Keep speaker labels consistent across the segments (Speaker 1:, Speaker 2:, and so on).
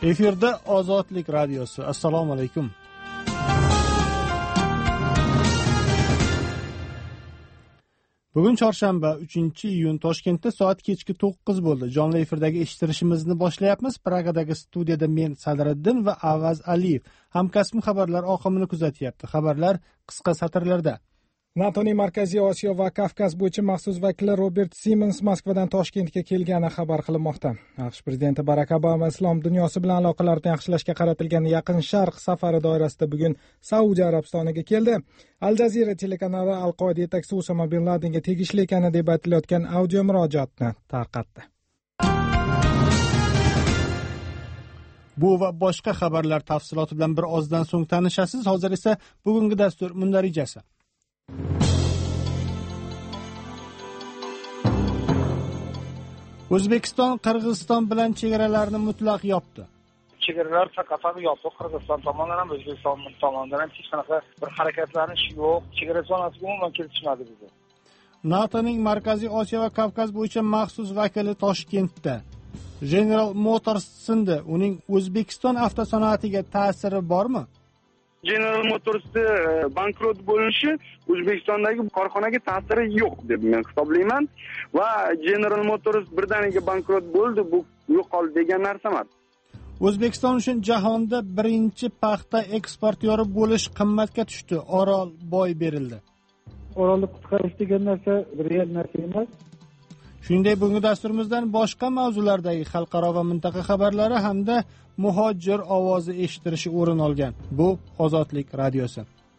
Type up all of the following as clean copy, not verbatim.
Speaker 1: Efirda Ozodlik radiosi. Assalomu alaykum. Bugun chorshanba 3-iyun Toshkentda soat kechki 9 bo'ldi. Jonli efirdagi eshittirishimizni boshlayapmiz. Pragadagi studiyada men Sadriddin va Avaz Aliyev hamkasbim xabarlar oqimini kuzatyapti. Xabarlar qisqa satrlarda.
Speaker 2: NATOning Markaziy Osiyo va Kavkaz bo'yicha maxsus vakili Robert Simons Moskvadan Toshkentga kelgani xabar qilinmoqda. AQSh prezidenti Barak Obama islom dunyosi bilan aloqalarni yaxshilashga qaratilgan Yaqin Sharq safari doirasida bugun Saudiya Arabistoniga keldi. Al Jazeera telekanali Al-Qoida yetakchisi Usama bin Ladenga tegishli ekani deb aytilayotgan audio murojaatni tarqatdi.
Speaker 1: Bu va boshqa xabarlar tafsiloti bilan bir ozdan so'ng tanishasiz. Hozir esa bugungi dastur mundarijasi. O'zbekiston Qirg'iziston bilan chegaralarni mutlaq yopdi.
Speaker 3: Chegaralar faqat yopiq. Qirg'iziston tomonidan ham O'zbekiston tomonidan ham hech qanaqa bir harakatlanish yo'q. Chegara zonasiga umuman kelishmadi bizda.
Speaker 1: NATOning Markaziy Osiyo va Kavkaz bo'yicha maxsus vakili Toshkentda. General Motors sindi. Uning O'zbekiston avtosanoatiga ta'siri bormi?
Speaker 4: General Motors'da bankrot bo'lishi O'zbekistondagi korxonaga ta'siri yo'q deb men hisoblayman va General Motors birdaniga bankrot bo'ldi, bu yo'qoldi degan narsa emas.
Speaker 1: O'zbekiston uchun jahonda birinchi paxta eksportyori bo'lish qimmatga tushdi. Orol boy berildi.
Speaker 5: Orolni qutqarish degan narsa real narsa emas.
Speaker 1: Shuningdek, bugungi dasturimizdan boshqa mavzulardagi xalqaro va mintaqa xabarlari hamda muhojir ovozi eshitilishi o'rin olgan. Bu Ozodlik radiosi.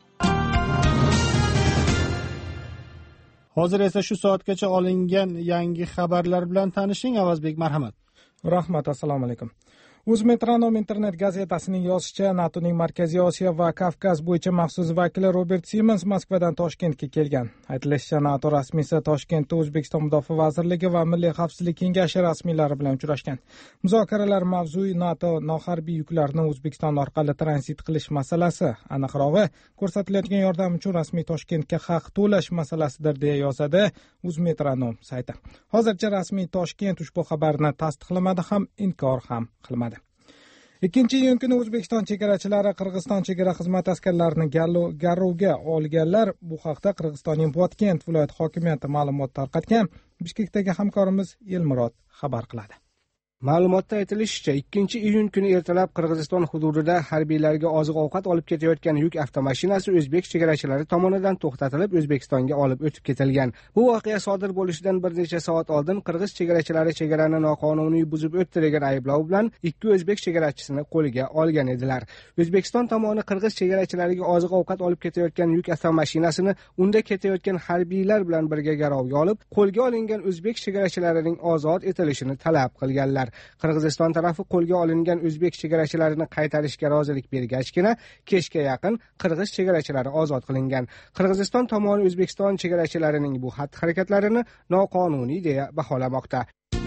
Speaker 1: Hozir esa shu soatgacha olingan yangi xabarlar bilan tanishing. Avazbek, marhamat.
Speaker 2: Rahmat, assalomu alaykum. Uzmetronom internet gazetasining yozishicha, NATOning Markaziy Osiyo va Kavkaz bo'yicha maxsus vakili Robert Simons Moskvadan Toshkentga kelgan. Aytilishicha, NATO rasmiysi Toshkentda O'zbekiston Mudofaa vazirligi va Milliy xavfsizlik kengashi rasmiylari bilan uchrashgan. Muzokaralar mavzui NATO noharbiy yuklarni O'zbekiston orqali tranzit qilish masalasi, aniqrog'i ko'rsatilayotgan yordam uchun rasmiy Toshkentga haq to'lash masalasidir, deya yozadi Uzmetronom sayti. Hozircha rasmiy Toshkent ushbu xabarni tasdiqlamadi ham, inkor ham qilmadi. 2-iyun kuni O'zbekiston chegarachilari Qirg'iziston chegara xizmati askarlarini garovga olganlar. Bu haqda Qirg'izistonning Botken viloyat hokimiyati ma'lumot tarqatgan. Bishkekdagi hamkorimiz Elmurod xabar qiladi.
Speaker 6: Ma'lumotda aytilishicha, 2-iyun kuni ertalab Qirg'iziston hududida harbiylarga oziq-ovqat olib ketayotgan yuk avtomashinasi o'zbek chegarachilari tomonidan to'xtatilib, O'zbekistonga olib o'tib ketilgan. Bu voqea sodir bo'lishidan bir necha soat oldin qirg'iz chegarachilari chegarani noqonuniy buzib o'tdi degan ayblov bilan 2 o'zbek chegarachisini qo'lga olgan edilar. O'zbekiston tomoni qirg'iz chegarachilariga oziq-ovqat olib ketayotgan yuk avtomashinasini unda ketayotgan harbiylar bilan birga garovga olib, qo'lga olingan o'zbek chegarachilarining ozod etilishini talab qilganlar. Qirg'iziston tarafi qo'lga olingan o'zbek chegarachilarini qaytarishga rozilik bergachgina kechga yaqin qirg'iz chegarachilari ozod qilingan. Qirg'iziston tomoni O'zbekiston chegarachilarining bu xatti-harakatlarini noqonuniy deya baholamoqda.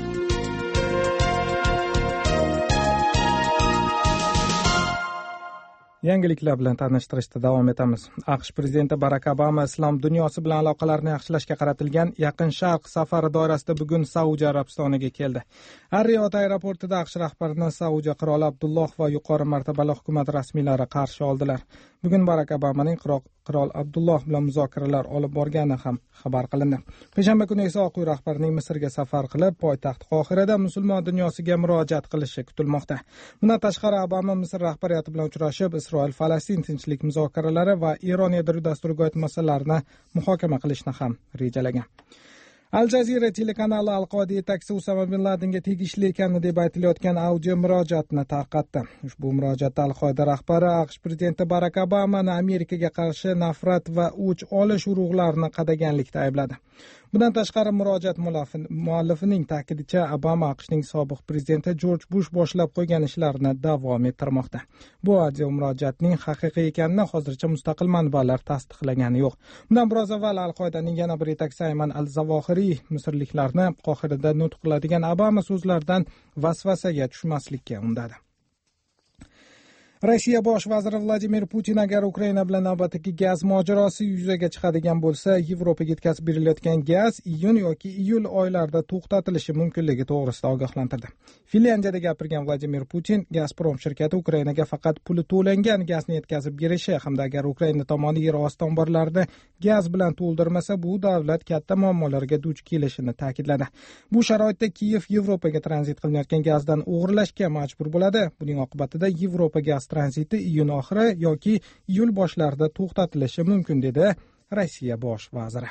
Speaker 2: Yangiliklar bilan tanishtirishda davom etamiz. AQSh prezidenti Barak Obama islom dunyosi bilan aloqalarni yaxshilashga qaratilgan Yaqin Sharq safari doirasida bugun Saudiya Arabistoniga keldi. Ar-Riyod aeroportida AQSh rahbarini Saudiya qiroli Abdulloh va yuqori martabali hukumat rasmiylari qarshi oldilar. Bugun Barak Obamaning qirol Abdulloh bilan muzokaralar olib borgani ham xabar qilindi. Payshanba kuni esa Oq uy rahbarining Misrga safar qilib, poytaxt Qohirada musulmon dunyosiga murojaat qilishi kutilmoqda. Bundan tashqari Obama Misr rahbariyati bilan uchrashib, Isroil-Falastin tinchlik muzokaralari va Eron yadro dasturiga oid masalalarni muhokama qilishni ham rejalagan. Al Jazeera telekanali Al-Qoida yetakchisi Usama bin Ladenga tegishli ekani deb aytilayotgan audio murojaatni tarqatdi. Ushbu murojaatda Al-Qoida rahbari AQSh prezidenti Barak Obamani Amerikaga qarshi nafrat va o'ch olish urug'larini qadaganlikda aybladi. Bundan tashqari murojaat muallifining ta'kidicha, Obama AQShning sobiq prezidenti Jorj Bush boshlab qo'ygan ishlarni davom ettirmoqda. Bu audio murojaatning haqiqiy ekanini hozircha mustaqil manbalar tasdiqlagani yo'q. Bundan biroz avval Al-Qoidaning yana bir yetakchisi Ayman al-Zavohiri misrliklarni Qohirada nutq qiladigan Obama so'zlaridan vasvasaga tushmaslikka undadi. Rossiya bosh vaziri Vladimir Putin agar Ukraina bilan navbatdagi gaz mojarosi yuzaga chiqadigan bo'lsa, Yevropaga yetkazib berilayotgan gaz iyun yoki iyul oylarida to'xtatilishi mumkinligi to'g'risida ogohlantirdi. Finlyandiyada gapirgan Vladimir Putin Gazprom shirkati Ukrainaga faqat puli to'langan gazni yetkazib berishi hamda agar Ukraina tomoni yer osti omborlarini gaz bilan to'ldirmasa, bu davlat katta muammolarga duch kelishini ta'kidladi. Bu sharoitda Kiyev Yevropaga tranzit qilinayotgan gazdan o'g'irlashga majbur bo'ladi. Buning oqibatida Yevropa gaz tranziti iyun oxiri yoki iyul boshlarida to'xtatilishi mumkin, dedi Rossiya bosh vaziri.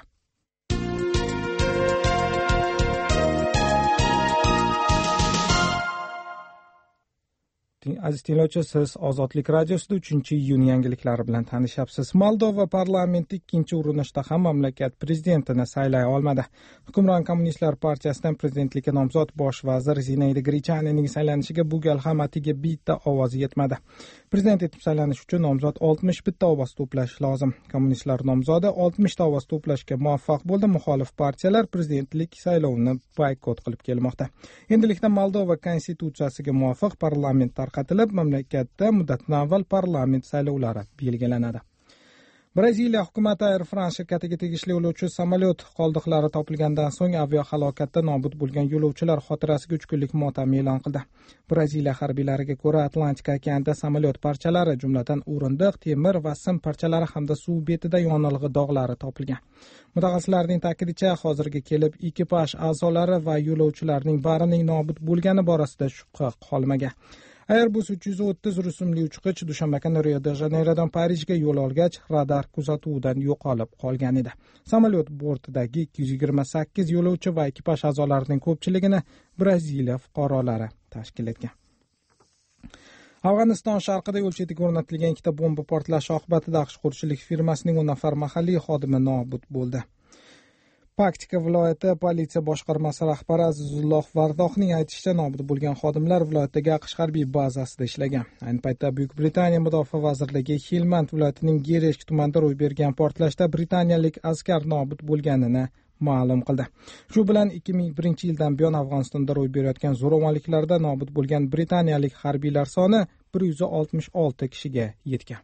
Speaker 2: Aziz tinglovchi, siz Ozodlik radiosida 3-iyun yangiliklari bilan tanishyapsiz. Moldova parlamenti ikkinchi urinishda ham mamlakat prezidentini saylay olmadi. Hukmron kommunistlar partiyasidan prezidentlikka nomzod bosh vazir Zinayda Grichanining saylanishiga bu gal ham atiga bitta ovoz yetmadi. Prezident etib saylanish uchun nomzod 61 ta ovoz to'plashi lozim. Kommunistlar nomzodi 60 ta ovoz to'plashga muvaffaq bo'ldi. Muxolif partiyalar prezidentlik saylovini boykot qilib kelmoqda. Endilikda Moldova konstitutsiyasiga muvofiq parlament tarqatilib, mamlakatda muddatdan avval parlament saylovlari belgilanadi. Braziliya hukumati Air France shirkatiga tegishli yo'lovchi samolyot qoldiqlari topilgandan so'ng aviahalokatda nobud bo'lgan yo'lovchilar xotirasiga 3 kunlik motam e'lon qildi. Braziliya harbiylariga ko'ra, Atlantika okeanida samolyot parchalari, jumladan o'rindiq, temir va sim parchalari hamda suv betida yonilg'i dog'lari topilgan. Mutaxassislarning ta'kidicha, hozirga kelib ekipaj a'zolari va yo'lovchilarning barining nobud bo'lgani borasida shubha qolmagan. Airbus 330 rusumli uchqich dushanba kuni Rio de Janeyrodan Parijga yo'l olgach, radar kuzatuvidan yo'qolib qolgan edi. Samolyot bortidagi 228 yo'lovchi va ekipaj a'zolarining ko'pchiligini Braziliya fuqarolari tashkil etgan. Afg'oniston sharqida yo'l chetiga o'rnatilgan ikkita bomba portlashi oqibatida AQSh qo'riqchilik firmasining 10 nafar mahalliy xodimi nobud bo'ldi. Paktika viloyati politsiya boshqarmasi rahbari Azizulloh Vardohning aytishicha, nobud bo'lgan xodimlar viloyatdagi AQSh harbiy bazasida ishlagan. Ayni paytda Buyuk Britaniya Mudofaa vazirligi Helmand viloyatining Gereshk tumanida ro'y bergan portlashda britaniyalik askar nobud bo'lganini ma'lum qildi. Shu bilan 2001 yildan buyon Afg'onistonda ro'y berayotgan zo'ravonliklarda nobud bo'lgan britaniyalik harbiylar soni 166 kishiga yetgan.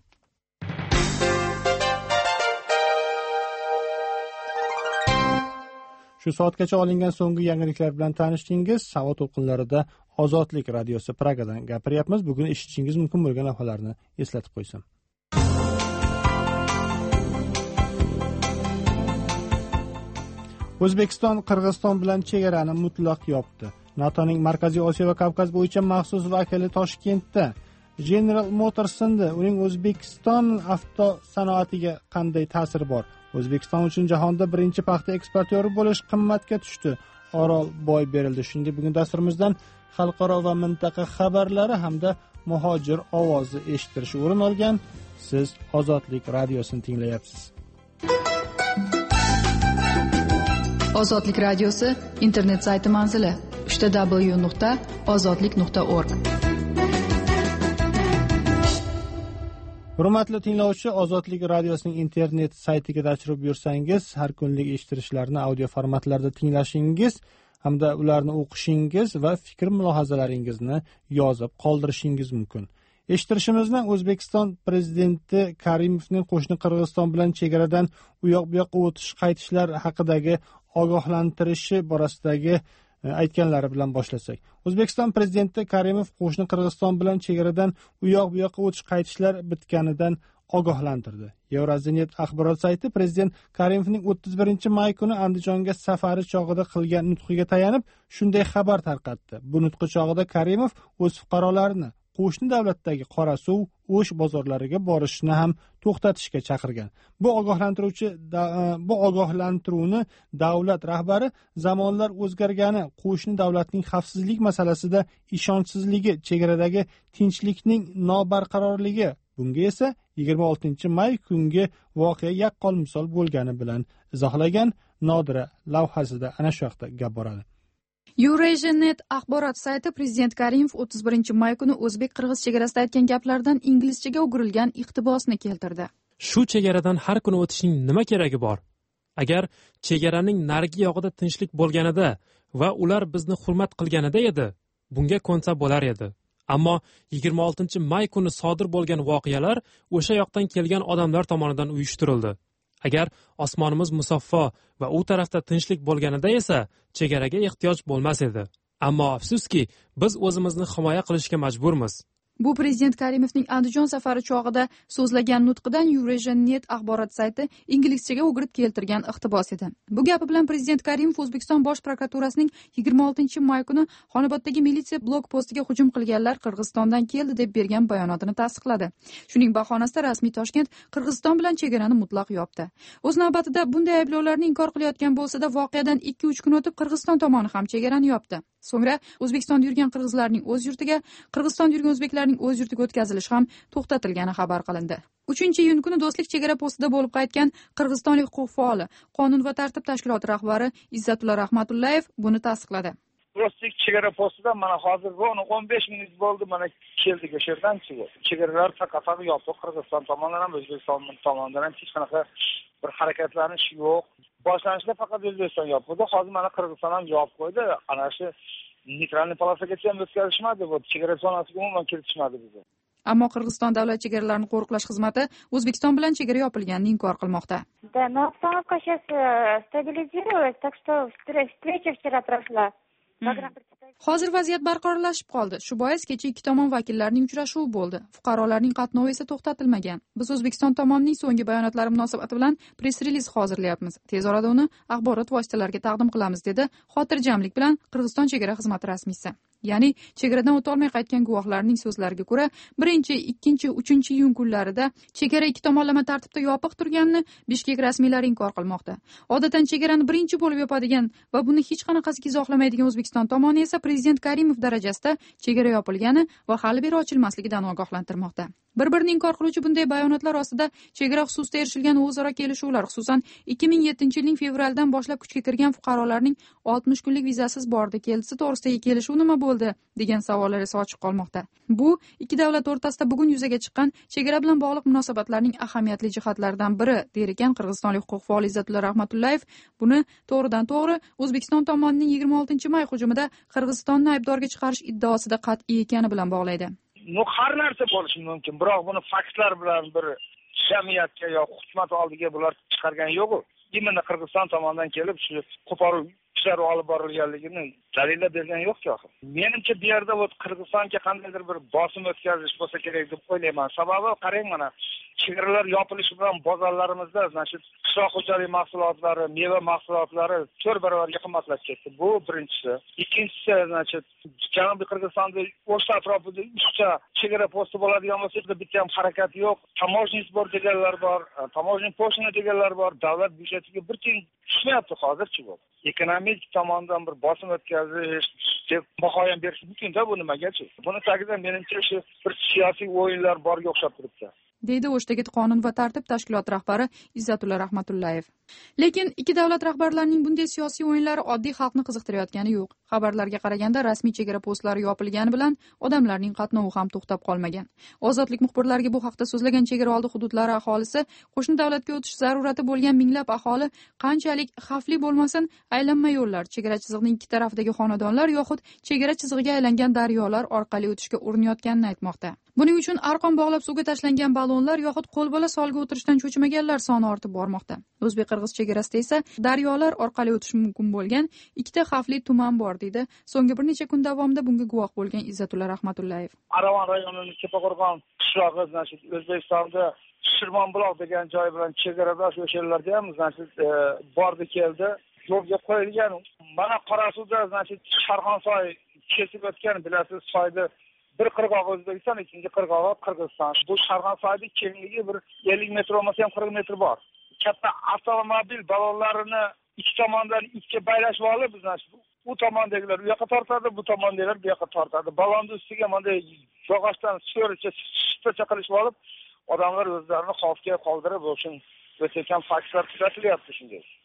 Speaker 1: Shu soatgacha olingan so'nggi yangiliklar bilan tanishdingiz. Havo to'lqinlarida Ozodlik radiosi Pragadan gapiryapmiz. Bugun eshitishingiz mumkin bo'lgan lavhalarni eslatib qo'ysam. O'zbekiston Qirg'iziston bilan chegarani mutlaq yopdi. NATOning Markaziy Osiyo va Kavkaz bo'yicha maxsus vakili Toshkentda. General Motors sindi. Uning O'zbekiston avtosanoatiga qanday ta'siri bor? O'zbekiston uchun jahonda birinchi paxta eksportyori bo'lish qimmatga tushdi. Orol boy berildi. Shuningdek, bugun dasturimizdan xalqaro va mintaqa xabarlari hamda muhojir ovozi eshitilishi o'rin olgan. Siz Ozodlik radiosini tinglayapsiz.
Speaker 7: Ozodlik radiosi internet sayti manzili www.ozodlik.org.
Speaker 1: Hurmatli tinglovchi, Ozodlik radiosining internet saytiga tashrif buyursangiz, har kunlik eshittirishlarni audio formatlarda tinglashingiz hamda ularni o'qishingiz va fikr mulohazalaringizni yozib qoldirishingiz mumkin. Eshittirishimizni O'zbekiston prezidenti Karimovning qo'shni Qirg'iziston bilan chegaradan u yoq bu yoqqa o'tish qaytishlar haqidagi ogohlantirishi borasidagi aytganlari bilan boshlasak. O'zbekiston prezidenti Karimov qo'shni Qirg'iziston bilan chegaradan u yoq bu yoqqa o'tish qaytishlar bitganidan ogohlantirdi. Eurozinet axborot sayti prezident Karimovning 31-may kuni Andijonga safari chog'ida qilgan nutqiga tayanib shunday xabar tarqatdi. Bu nutqi chog'ida Karimov o'z fuqarolarini qo'shni davlatdagi Qorasuv, O'sh bozorlariga borishni ham to'xtatishga chaqirgan. Bu ogohlantiruvni davlat rahbari zamonlar o'zgargani, qo'shni davlatning xavfsizlik masalasida ishonchsizligi, chegaradagi tinchlikning nobarqarorligi, bunga esa 26-may kungi voqea yaqqol misol bo'lgani bilan izohlagan. Nodira lavhasida ana shu haqda gap boradi.
Speaker 7: Eurozinet axborot sayti prezident Karimov 31-may kuni o'zbek-qirg'iz chegarasida aytgan gaplardan inglizchaga o'girilgan iqtibosni keltirdi.
Speaker 8: Shu chegaradan har kuni o'tishning nima keragi bor? Agar chegaraning narigi yog'ida tinchlik bo'lganida va ular bizni hurmat qilganida edi, bunga ko'nsa bo'lar edi. Ammo 26 may kuni sodir bo'lgan voqealar o'sha yoqdan kelgan odamlar tomonidan uyushtirildi. Agar osmonimiz musaffo va u tarafda tinchlik bo'lganida esa chegaraga ehtiyoj bo'lmas edi. Ammo afsuski, biz o'zimizni himoya qilishga majburmiz.
Speaker 7: Bu prezident Karimovning Andijon safari chog'ida so'zlagan nutqidan Eurasia.net axborot sayti inglizchaga o'girib keltirgan iqtibos edi. Bu gapi bilan prezident Karimov O'zbekiston bosh prokuraturasining 26 may kuni Xonoboddagi militsiya blok postiga hujum qilganlar Qirg'izistondan keldi deb bergan bayonotini tasdiqladi. Shuning bahonasida rasmiy Toshkent Qirg'iziston bilan chegarani mutlaq yopdi. O'z navbatida bunday ayblovlarni inkor qilayotgan bo'lsa-da, voqeadan 2-3 kun o'tib Qirg'iziston tomoni ham chegarani yopdi. So'ngra O'zbekistonda yurgan qirg'izlarning o'z yurtiga, Qirg'izistonda yurgan o'zbeklarning o'z yurtiga o'tkazilishi ham to'xtatilgani xabar qilindi. 3-iyun kuni Do'stlik chegara postida bo'lib qaytgan qirg'izistonlik huquq faoli, qonun va tartib tashkiloti rahbari Izzatulla Rahmatullayev buni tasdiqladi.
Speaker 3: Do'stlik chegara postidan mana hozir 15 minut bo'ldi, mana keldik o'sha yerdan chiqib. Chegaralar faqat yopiq, Qirg'iziston tomonidan ham O'zbekiston tomonidan ham hech qanaqa bir harakatlanish yo'q. Boshlanishda faqat O'zbekiston yopdi, hozir mana Qirg'iziston ham yopib qo'ydi. Ana shu neytralniy polosagacha ham o'tkazishmadi, bu chegara zonasiga umuman kiritishmadi bizga.
Speaker 7: Ammo Qirg'iziston davlat chegaralarini qo'riqlash xizmati O'zbekiston bilan chegara yopilganini inkor qilmoqda.
Speaker 9: Да, но обстановка сейчас стабилизировалась, так что встреча вчера прошла.
Speaker 7: Hozir vaziyat barqarorlashib qoldi. Shu bois kecha ikki tomon vakillarining uchrashuvi bo'ldi. Fuqarolarning qatnovi esa to'xtatilmagan. Biz O'zbekiston tomonining so'nggi bayonotlari munosabati bilan press-reliz hozirlayapmiz. Tez orada uni axborot vositalariga taqdim qilamiz, dedi xotirjamlik bilan Qirg'iziston chegara xizmati rasmiysi. Ya'ni chegaradan o'tolmay qaytgan guvohlarning so'zlariga ko'ra, 1, 2, 3-iyun kunlarida chegara ikki tomonlama tartibda yopiq turganini Bishkek rasmiylari inkor qilmoqda. Odatdan chegarani birinchi bo'lib yopadigan va buni hech qanaqasiga izohlamaydigan O'zbekiston tomoni esa prezident Karimov darajasida chegara yopilgani va hali beri ochilmasligidan ogohlantirmoqda. Bir-birini inkor qiluvchi bunday bayonotlar ostida chegara xususida erishilgan o'zaro kelishuvlar, xususan 2007-yilning fevralidan boshlab kuchga kirgan fuqarolarning 60 kunlik vizasiz bordi keldi to'g'risidagi kelishuv nima bo'ldi degan savollar esa ochiq qolmoqda. Bu ikki davlat o'rtasida bugun yuzaga chiqqan chegara bilan bog'liq munosabatlarning ahamiyatli jihatlaridan biri, der ekan qirg'izistonlik huquq faol Izzatulla Rahmatullayev. Buni to'g'ridan-to'g'ri O'zbekiston tomonining 26 may hujumida Qirg'izistonni aybdorga chiqarish iddaosida qat'iy ekani bilan bog'laydi.
Speaker 3: Har narsa bo'lishi mumkin, biroq buni faktlar bilan bir jamiyatga yoki hukumat oldiga bular chiqargani yo'q. Imенно Qirg'iziston tomonidan kelib shu qo'poruv ishlari olib borilganligini dalillab bergan yo'q-ku. Menimcha bu yerda Qirg'izistonga qandaydir bir bosim o'tkazish bo'lsa kerak deb o'ylayman. Sababi qarang, mana chegaralar yopilishi bilan bozorlarimizda qishloq xo'jalik mahsulotlari, meva mahsulotlari 4 barobarga qimmatlab ketdi. Bu birinchisi. Ikkinchisi, Janubiy Qirg'izistonda o'sha atrofida 3 ta chegara posti bo'ladigan bo'lsa, bitta ham harakat yo'q. Tamoshniy sbor deganlar bor, tamoshniy poshna deganlar bor. Davlat byudjetiga bir tiyin tushmayapti hozirchi bu. Ekonomik tomondan bir bosim o'tkazish deb baho berish mumkin-da, bu nimagachi? Buni tagida menimcha shu bir siyosiy o'yinlar borga o'xshab turibdi,
Speaker 7: deydi O'shdagi qonun va tartib tashkiloti rahbari Izzatulla Rahmatullayev. Lekin ikki davlat rahbarlarining bunday siyosiy o'yinlari oddiy xalqni qiziqtirayotgani yo'q. Xabarlarga qaraganda rasmiy chegara postlari yopilgani bilan odamlarning qatnovi ham to'xtab qolmagan. Ozodlik muxbirlariga bu haqda so'zlagan chegara oldi hududlari aholisi qo'shni davlatga o'tish zarurati bo'lgan minglab aholi qanchalik xavfli bo'lmasin, aylanma yo'llar, chegara chizig'ining ikki tarafidagi xonadonlar yoxud chegara chizig'iga aylangan daryolar orqali o'tishga urinayotganini aytmoqda. Buning uchun arqon bog'lab suvga tashlangan ballonlar yoxud qo'lbola solga o'tirishdan cho'chimaganlar soni ortib bormoqda. O'zbek-qirg'iz chegarasida esa daryolar orqali o'tish mumkin bo'lgan ikkita xavfli tuman bor, deydi so'nggi bir necha kun davomida bunga guvoh bo'lgan Izzatulla Rahmatullayev.
Speaker 3: Aravon rayonining Tepaqo'rg'on qishlog'i, O'zbekistonda Shirmonbuloq degan joy bilan chegaradosh o'sha yerlarda ham bordi keldi. Yo'lga qo'yilgan. Mana Qorasuvda Sharxonsoy kesib o'tgan, bilasiz, soyda bir qirg'og'i O'zbekiston, ikkinchi qirg'og'i Qirg'iziston. Bu Sharxonsoyning kengligi bir 50 metr bo'lmasa ham 40 metr bor. Katta avtomobil ballonlarini ikki tomondan ikki baylashib olib, u tomondagilar u yoqqa tortadi, bu tomondagilar bu yoqqa tortadi. Ballonni ustiga bunday yog'ochdan so'richa qilishib olib, odamlar o'zlarini xavfga qoldirib, o'sha o'tgan faktlar kuzatilyapti shunday.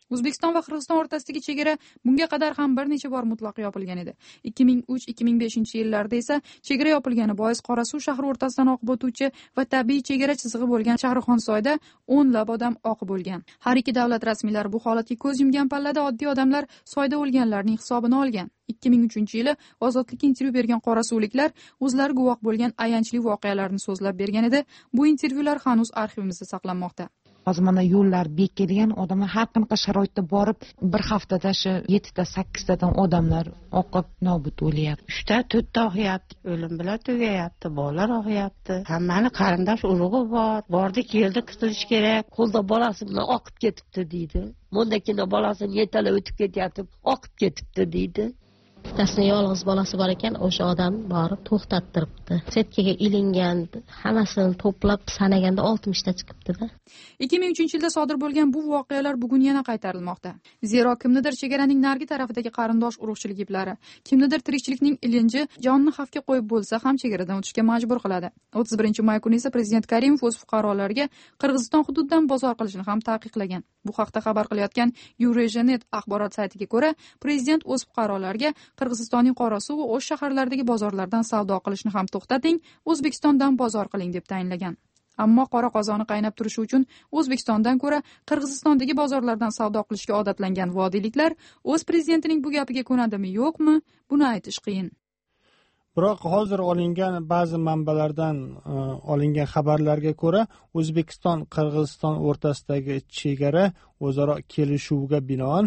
Speaker 7: O'zbekiston va Qirg'iziston o'rtasidagi chegara bunga qadar ham bir necha bor mutlaq yopilgan edi. 2003-2005 yillarda esa chegara yopilgani bois Qorasuv shahri o'rtasidan oqib o'tuvchi va tabiiy chegara chizig'i bo'lgan Shahrixonsoyda o'nlab odam oqib o'lgan. Har ikki davlat rasmiylari bu holatga ko'z yumgan pallada oddiy odamlar soyda o'lganlarning hisobini olgan. 2003-yili Ozodlikka intervyu bergan qorasuvliklar o'zlari guvoh bo'lgan ayanchli voqealarni so'zlab bergan edi. Bu intervyular hanuz arxivimizda saqlanmoqda.
Speaker 10: Hozir mana yo'llar bekilgan, odamlar har qanaqa sharoitda borib, bir haftada shu 7-8 tadan odamlar oqib nobud bo'lyapti.
Speaker 11: 3-4 og'yapti, o'lim bilan tugayapti, bolalar og'yapti. Hammani qarindosh urug'i bor. Bordi, keldi, qutilish kerak. Qo'lda bolasi bilan oqib ketibdi deydi. Bundagina bolasini yetalab o'tib ketyapti, oqib ketibdi deydi.
Speaker 12: Bittasini yolg'iz bolasi bor ekan, o'sha odam borib to'xtattiribdi. Setkaga ilingan, hammasini to'plab sanaganda 60 ta chiqibdi-da.
Speaker 7: 2003-yilda sodir bo'lgan bu voqealar bugun yana qaytarilmoqda. Zero kimnidir chegaraning nargi tarafidagi qarindosh urug'chilik iplari, kimnidir tirikchilikning ilinji jonni xavfga qo'yib bo'lsa ham chegaradan o'tishga majbur qiladi. 31-may kuni esa prezident Karimov o'z fuqarolarga Qirg'iziston hududidan bozor qilishni ham taqiqlagan. Bu haqda xabar qilayotgan Eurasianet axborot saytiga ko'ra, prezident o'z fuqarolarga Qirg'izistonning Qorasuv va o'sh shaharlaridagi bozorlardan savdo qilishni ham to'xtating, O'zbekistondan bozor qiling deb tayinlagan. Ammo qora qozoni qaynab turishi uchun O'zbekistondan ko'ra Qirg'izistondagi bozorlardan savdo qilishga odatlangan vodiyliklar o'z prezidentining bu gapiga ko'nadimi, yo'qmi, buni aytish qiyin.
Speaker 1: Biroq hozir olingan ba'zi manbalardan olingan xabarlarga ko'ra, O'zbekiston Qirg'iziston o'rtasidagi chegara o'zaro kelishuvga binoan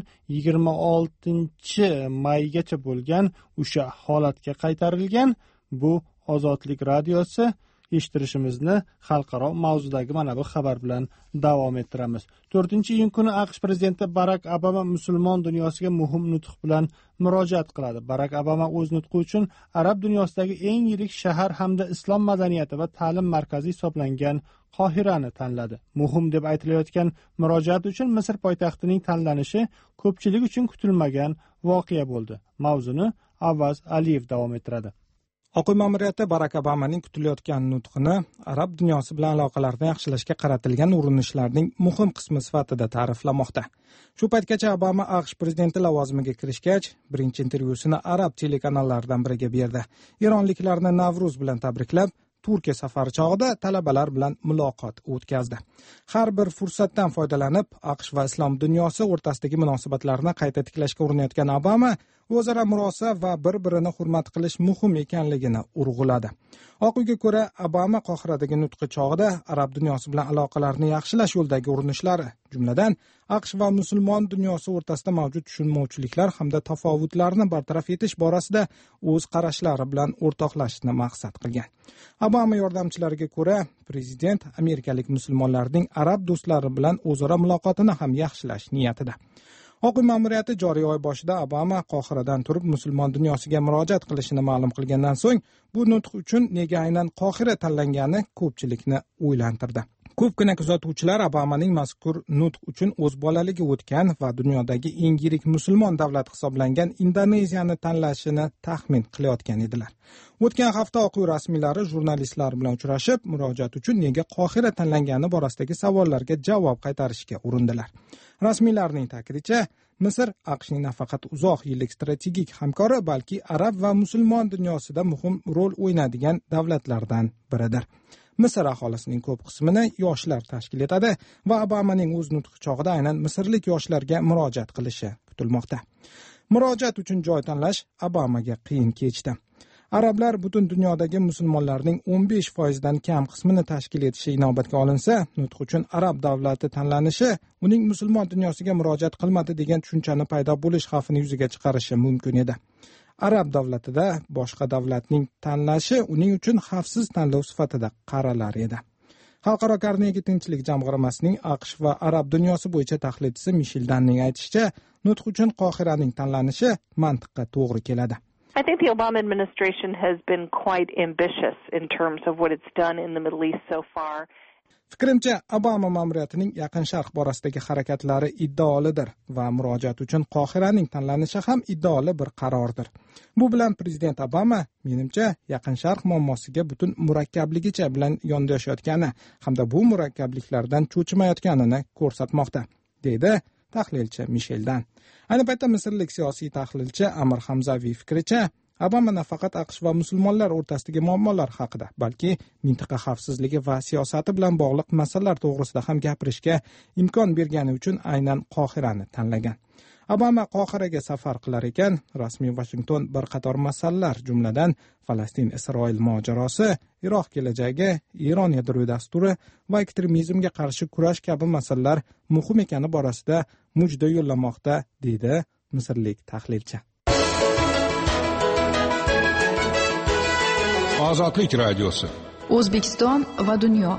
Speaker 1: 26-maygacha bo'lgan o'sha holatga qaytarilgan. Bu Ozodlik radiosi. Eshittirishimizni xalqaro mavzudagi mana bu xabar bilan davom ettiramiz. 4-iyun kuni AQSh prezidenti Barak Obama musulmon dunyosiga muhim nutq bilan murojaat qiladi. Barak Obama o'z nutqi uchun arab dunyosidagi eng yirik shahar hamda islom madaniyati va ta'lim markazi hisoblangan Qohirani tanladi. Muhim deb aytilayotgan murojaat uchun Misr poytaxtining tanlanishi ko'pchilik uchun kutilmagan voqea bo'ldi. Mavzuni Avaz Aliyev davom ettiradi.
Speaker 2: Oq uy ma'muriyati Barak Obamaning kutilayotgan nutqini arab dunyosi bilan aloqalarni yaxshilashga qaratilgan urinishlarning muhim qismi sifatida ta'riflamoqda. Shu paytgacha Obama AQSh prezidenti lavozimiga kirishgach, birinchi intervyusini arab telekanallaridan biriga berdi. Eronliklarni Navruz bilan tabriklab, Turkiya safari chog'ida talabalar bilan muloqot o'tkazdi. Har bir fursatdan foydalanib, AQSh va islom dunyosi o'rtasidagi munosabatlarni qayta tiklashga urinayotgan Obama o'zaro murosa va bir-birini hurmat qilish muhim ekanligini urg'uladi. Oq uyga ko'ra, Obama Qohiradagi nutqi chog'ida arab dunyosi bilan aloqalarni yaxshilash yo'lidagi urinishlari, jumladan AQSh va musulmon dunyosi o'rtasida mavjud tushunmovchiliklar hamda tafovutlarni bartaraf etish borasida o'z qarashlari bilan o'rtoqlashishni maqsad qilgan. Obama yordamchilariga ko'ra, prezident amerikalik musulmonlarning arab do'stlari bilan o'zaro muloqotini ham yaxshilash niyatida. Oq uy ma'muriyati joriy oy boshida Obama Qohiradan turib musulmon dunyosiga murojaat qilishini ma'lum qilgandan so'ng, bu nutq uchun nega aynan Qohira tanlangani ko'pchilikni o'ylantirdi. Ko'pgina kuzatuvchilar Obamaning mazkur nutq uchun o'z bolaligi o'tgan va dunyodagi eng yirik musulmon davlat hisoblangan Indoneziyani tanlashini taxmin qilayotgan edilar. O'tgan hafta Oq uy rasmiylari jurnalistlar bilan uchrashib, murojaat uchun nega Qohira tanlangani borasidagi savollarga javob qaytarishga urindilar. Rasmiylarning ta'kidincha, Misr AQShning nafaqat uzoq yillik strategik hamkori, balki arab va musulmon dunyosida muhim rol o'ynaydigan davlatlardan biridir. Misr aholisining ko'p qismini yoshlar tashkil etadi va Obamaning o'z nutqi chog'ida aynan misrlik yoshlarga murojaat qilishi kutilmoqda. Murojaat uchun joy tanlash Obamaga qiyin kechdi. Arablar butun dunyodagi musulmonlarning 15%dan kam qismini tashkil etishi inobatga olinsa, nutq uchun arab davlati tanlanishi uning musulmon dunyosiga murojaat qilmadi degan tushunchani paydo bo'lish xavfini yuzaga chiqarishi mumkin edi. Arab davlatida boshqa davlatning tanlashi uning uchun xavfsiz tanlov sifatida qaralar edi. Xalqaro Carnegie tinchlik jamg'armasining AQSh va arab dunyosi bo'yicha tahlilchisi Michel Danning aytishicha, nutq uchun Qohiraning tanlanishi mantiqqa to'g'ri keladi.
Speaker 13: I think the Obama administration has been quite ambitious in terms of what it's done in the Middle East so far.
Speaker 2: Fikrimcha, Obama ma'muriyatining Yaqin Sharq borasidagi harakatlari iddaolidir va murojaat uchun Qohiraning tanlanishi ham iddaoli bir qarordir. Bu bilan prezident Obama, menimcha, Yaqin Sharq muammosiga butun murakkabligicha bilan yondashayotgani hamda bu murakkabliklardan cho'chimayotganini ko'rsatmoqda, deydi tahlilchi Misheldan. Ayni paytda misrlik siyosiy tahlilchi Amir Hamzaviy fikricha, Obama nafaqat AQSh va musulmonlar o'rtasidagi muammolar haqida, balki mintaqa xavfsizligi va siyosati bilan bog'liq masalalar to'g'risida ham gapirishga imkon bergani uchun aynan Qohirani tanlagan. Obama Qohiraga safar qilar ekan, rasmiy Washington bir qator masalalar, jumladan Falastin-Isroil mojarosi, Iroq kelajagi, Eron yadroviy dasturi va ekstremizmga qarshi kurash kabi masalalar muhim ekani borasida mujda yo'llamoqda, deydi misrlik tahlilchi.
Speaker 14: Ozodlik radiosi.
Speaker 7: O'zbekiston va dunyo.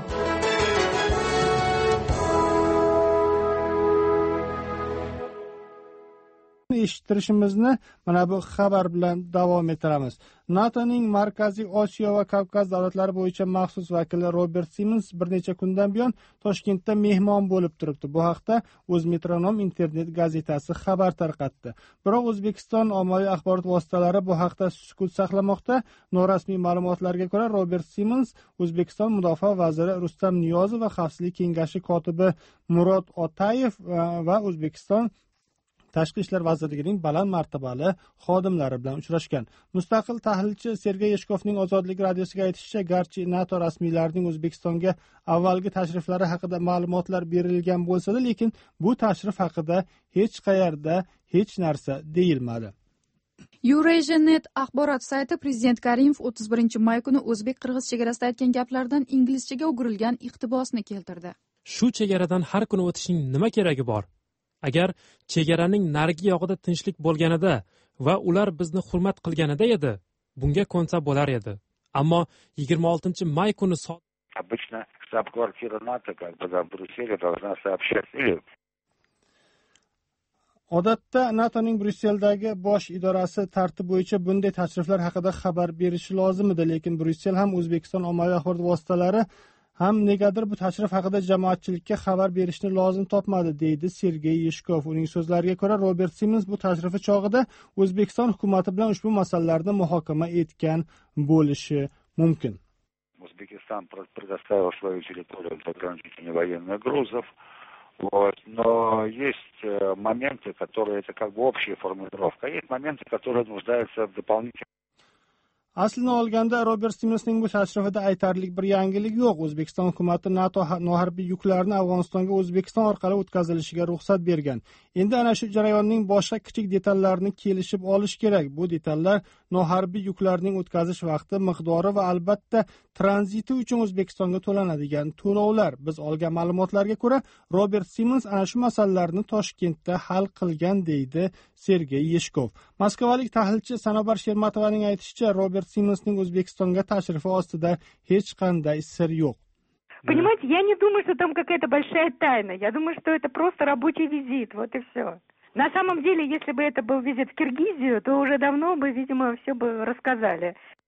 Speaker 1: Eshittirishimizni mana bu xabar bilan davom ettiramiz. NATOning Markaziy Osiyo va Kavkaz davlatlari bo'yicha maxsus vakili Robert Simons bir necha kundan buyon Toshkentda mehmon bo'lib turibdi. Bu haqda O'zmetronom internet gazetasi xabar tarqatdi. Biroq O'zbekiston ommaviy axborot vositalari bu haqda sukut saqlamoqda. Norasmiy ma'lumotlarga ko'ra, Robert Simons O'zbekiston mudofaa vaziri Rustam Niyozov va Xavfsizlik kengashi kotibi Murod Otayev va O'zbekiston Tashqi ishlar vazirligining baland martabali xodimlari bilan uchrashgan. Mustaqil tahlilchi Sergey Yeshkovning Ozodlik radiosiga aytishicha, garchi NATO rasmiylarining O'zbekistonga avvalgi tashriflari haqida ma'lumotlar berilgan bo'lsa-da, lekin bu tashrif haqida hech qayerda hech narsa deyilmadi.
Speaker 7: Eurasianet axborot sayti Prezident Karimov 31-may kuni o'zbek-qirg'iz chegarasida aytgan gaplardan inglizchaga o'girilgan iqtibosni keltirdi.
Speaker 8: Shu chegaradan har kuni o'tishning nima keragi bor? Agar chegaraning narigi yog'ida tinchlik bo'lganida va ular bizni hurmat qilganida edi, bunga ko'nsa bo'lar edi. Ammo 26-may kuni
Speaker 15: Обычно штаб-квартира НАТО, как бы в Брюсселе, должна сообщать или
Speaker 1: Odatda NATOning Bryusseldagi bosh idorasi tartib bo'yicha bunday tashriflar haqida xabar berishi lozim edi, lekin Bryussel ham O'zbekiston ommaviy axborot vositalari ham negadir bu tashrif haqida jamoatchilikka xabar berishni lozim topmadi, deydi Sergey Yeshkov. Uning so'zlariga ko'ra, Robert Simons bu tashrifi chog'ida O'zbekiston hukumati bilan ushbu masalalarni muhokama etgan bo'lishi mumkin.
Speaker 15: Узбекистан предоставил свою территорию для транзитения военных грузов. Но есть моменты, которые это как бы общая формулировка, есть моменты, которые нуждаются в дополнительном.
Speaker 1: Aslini olganda Robert Simonsning bu tashrifida aytarlik bir yangilik yo'q. O'zbekiston hukumati NATO noharbiy yuklarni Afg'onistonga O'zbekiston orqali o'tkazilishiga ruxsat bergan. Endi ana shu jarayonning boshqa kichik detallarini kelishib olish kerak. Bu detallar noharbiy yuklarning o'tkazish vaqti, miqdori va albatta tranziti uchun O'zbekistonga to'lanadigan to'lovlar. Biz olgan ma'lumotlarga ko'ra, Robert Simons ana shu masalalarni Toshkentda hal qilgan, deydi Sergey Yeshkov. Moskvalik tahlilchi Sanobar Shermatovaning aytishicha, Robert Simonsning O'zbekistonga tashrifi ostida hech qanday sir yo'q.
Speaker 16: Понимаете, я не думаю, что там какая-то большая тайна. Я думаю, что это просто рабочий визит, вот и все. На самом деле, если бы это был визит в Киргизию, то уже давно бы, видимо, все бы рассказали.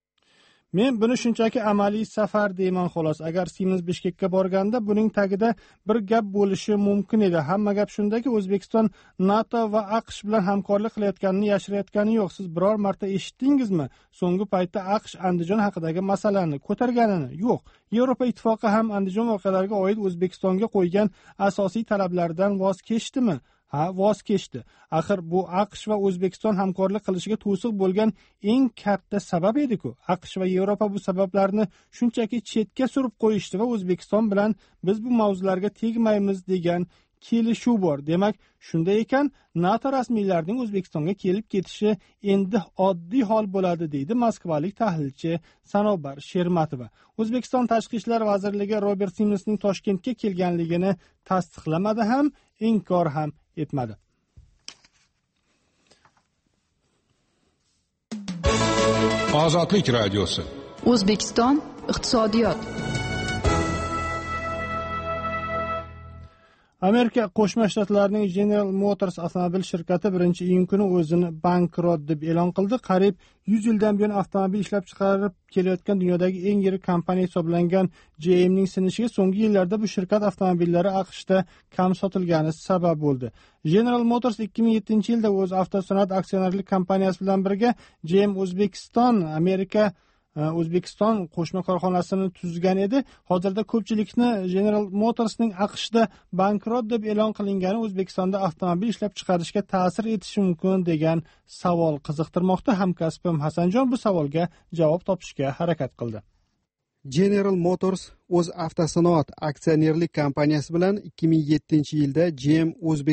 Speaker 1: Men buni shunchaki amaliy safar deyman xolos. Agar Simons Bishkekka borganda buning tagida bir gap bo'lishi mumkin edi. Hamma gap shundaki, O'zbekiston NATO va AQSh bilan hamkorlik qilayotganini yashirayotgani yo'q. Siz biror marta eshitdingizmi? So'nggi paytda AQSh Andijon haqidagi masalani ko'targanini? Yo'q. Yevropa ittifoqi ham Andijon voqealariga oid O'zbekistonga qo'ygan asosiy talablardan voz kechdimi? Voz kechdi. Axir bu AQSh va O'zbekiston hamkorlik qilishiga to'siq bo'lgan eng katta sabab edi-ku. AQSh va Yevropa bu sabablarni shunchaki chetga surib qo'yishdi va O'zbekiston bilan biz bu mavzularga tegmaymiz degan kelishuv bor. Demak, shunday ekan, NATO rasmiylarining O'zbekistonga kelib ketishi endi oddiy hol bo'ladi, deydi moskvalik tahlilchi Sanobar Shermatova. O'zbekiston Tashqi ishlar vazirligi Robert Simonsning Toshkentga kelganligini tasdiqlamadi ham, inkor ham etmadi.
Speaker 14: Ozodlik radiosi.
Speaker 7: O'zbekiston iqtisodiyot.
Speaker 1: Amerika Qo'shma Shtatlarining General Motors avtomobil shirkati 1-iyun kuni o'zini bankrot deb e'lon qildi. Qariyb 100 yildan buyon avtomobil ishlab chiqarib kelayotgan dunyodagi eng yirik kompaniya hisoblangan GMning sinishiga so'nggi yillarda bu shirkat avtomobillari AQShda kam sotilgani sabab bo'ldi. General Motors 2007-yilda o'z avtosanoat aksionerlik kompaniyasi bilan birga GM O'zbekiston Amerika O'zbekiston qo'shma korxonasini tuzgan edi. Hozirda ko'pchilikni General Motorsning AQShda bankrot deb e'lon qilingani O'zbekistonda avtomobil ishlab chiqarishga ta'sir etishi mumkin degan savol qiziqtirmoqda. Hamkasbim Hasanjon bu savolga javob topishga harakat qildi.
Speaker 17: General Motors o'z avtosanoat aksionerlik kompaniyasi bilan 2007-yilda GM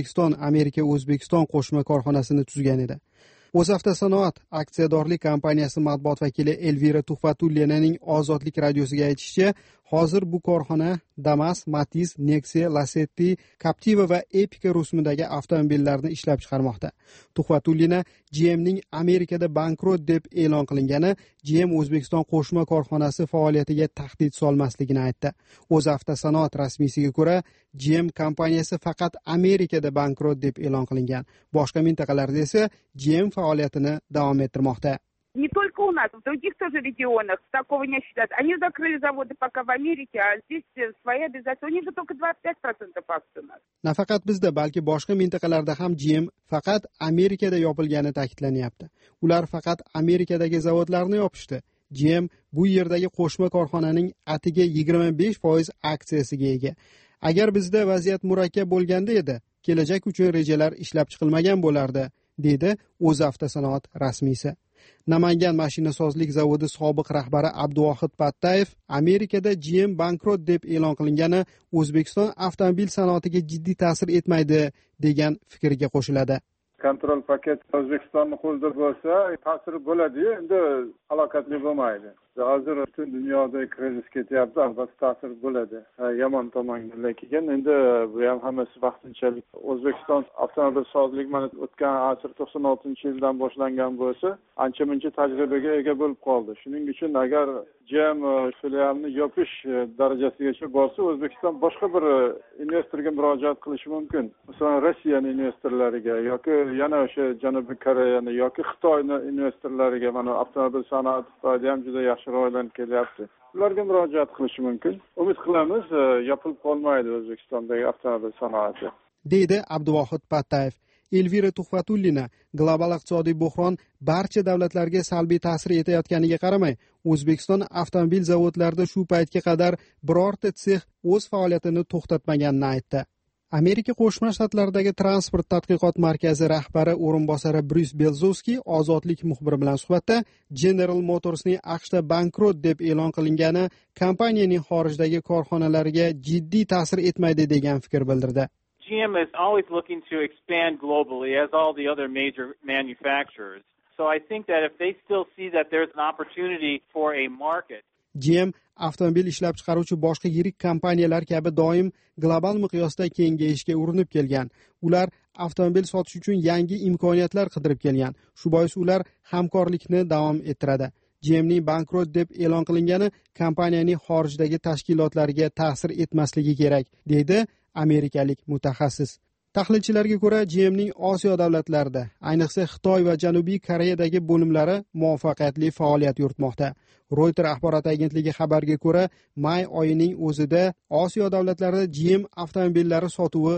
Speaker 17: O'zbekiston qo'shma korxonasini tuzgan edi. O'z avtosanoat aksiyadorlik kompaniyasi matbuot vakili Elvira Tuhfatullinaning Ozodlik radiosiga aytishicha, hozir bu korxona Damas, Matiz, Nexia, Lacetti, Captiva va Epica rusumidagi avtomobillarni ishlab chiqarmoqda. Tuhfatullina GMning Amerikada bankrot deb e'lon qilingani GM O'zbekiston qo'shma korxonasi faoliyatiga tahdid solmasligini aytdi. O'z avtosanoat rasmiysiga ko'ra, GM kompaniyasi faqat Amerikada bankrot deb e'lon qilingan. Boshqa mintaqalarda esa GM faoliyatini davom ettirmoqda.
Speaker 18: Не только у нас, в других тоже регионах такого не считают. Они закрыли заводы пока в Америке, а здесь свои обязательства. У них же только 25% акций у нас.
Speaker 17: Nafaqat bizda, balki boshqa mintaqalarda ham GM faqat Amerikada yopilgani ta'kidlanyapti. Ular faqat Amerikadagi zavodlarni yopishdi. GM bu yerdagi qo'shma korxonaning atiga 25% aksiyasiga ega. Agar bizda vaziyat murakkab bo'lganda edi, kelajak uchun rejalar ishlab chiqilmagan bo'lardi, dedi o'z avtosanoat rasmiysi. Namangan mashinasozlik zavodi sobiq rahbari Abduvohid Pattayev Amerikada GM bankrot deb e'lon qilingani O'zbekiston avtomobil sanoatiga jiddiy ta'sir etmaydi degan fikrga qo'shiladi.
Speaker 19: Kontrol paket O'zbekistonni qo'lda bo'lsa, ta'sir bo'ladi, endi halokatli bo'lmaydi. Hozir butun dunyoda krizis ketyapti, albatta ta'sir bo'ladi. Yomon tomonga lekin endi bu ham hammasi vaqtinchalik. O'zbekiston avtomobil sozlik mana o'tgan asr 96-yildan boshlangan bo'lsa, ancha-muncha tajribaga ega bo'lib qoldi. Shuning uchun agar GM filialni yopish darajasigacha borsa, O'zbekiston boshqa bir investorga murojaat qilishi mumkin. Masalan, Rossiyaning investorlariga yoki yana o'sha Janubiy Koreyani yoki Xitoyning investorlariga, mana avtomobil sanoati Xitoyda ham juda yaxshi rivojlanib kelyapti. Ularga murojaat qilishi mumkin. Umid qilamiz, yopilib qolmaydi O'zbekistondagi avtomobil sanoati,
Speaker 17: deydi Abduvohid Pattayev. Elvira Tuhfatullina global iqtisodiy buhron barcha davlatlarga salbiy ta'sir etayotganiga qaramay, O'zbekiston avtomobil zavodlarida shu paytga qadar birorta sex o'z faoliyatini to'xtatmaganini aytdi. Amerika Qo'shma Shtatlaridagi transport tadqiqot markazi rahbari o'rinbosari Bryus Belzovskiy Ozodlik muxbiri bilan suhbatda General Motorsning AQShda bankrot deb e'lon qilingani kompaniyaning xorijdagi korxonalariga jiddiy ta'sir etmaydi degan fikr bildirdi.
Speaker 20: GM is always looking to expand globally, as all the other major manufacturers. So I think that if they still see that there's an opportunity for a market.
Speaker 17: GM avtomobil ishlab chiqaruvchi boshqa yirik kompaniyalar kabi doim global miqyosda kengayishga urinib kelgan. Ular avtomobil sotish uchun yangi imkoniyatlar qidirib kelgan. Shu bois ular hamkorlikni davom ettiradi. GMning bankrot deb e'lon qilingani kompaniyaning xorijdagi tashkilotlariga ta'sir etmasligi kerak, deydi amerikalik mutaxassis. Tahlilchilarga ko'ra, GMning Osiyo davlatlarida, ayniqsa Xitoy va Janubiy Koreyadagi bo'limlari muvaffaqiyatli faoliyat yuritmoqda. Reuters axborot agentligi xabariga ko'ra, may oyining o'zida Osiyo davlatlarida GM avtomobillari sotuvi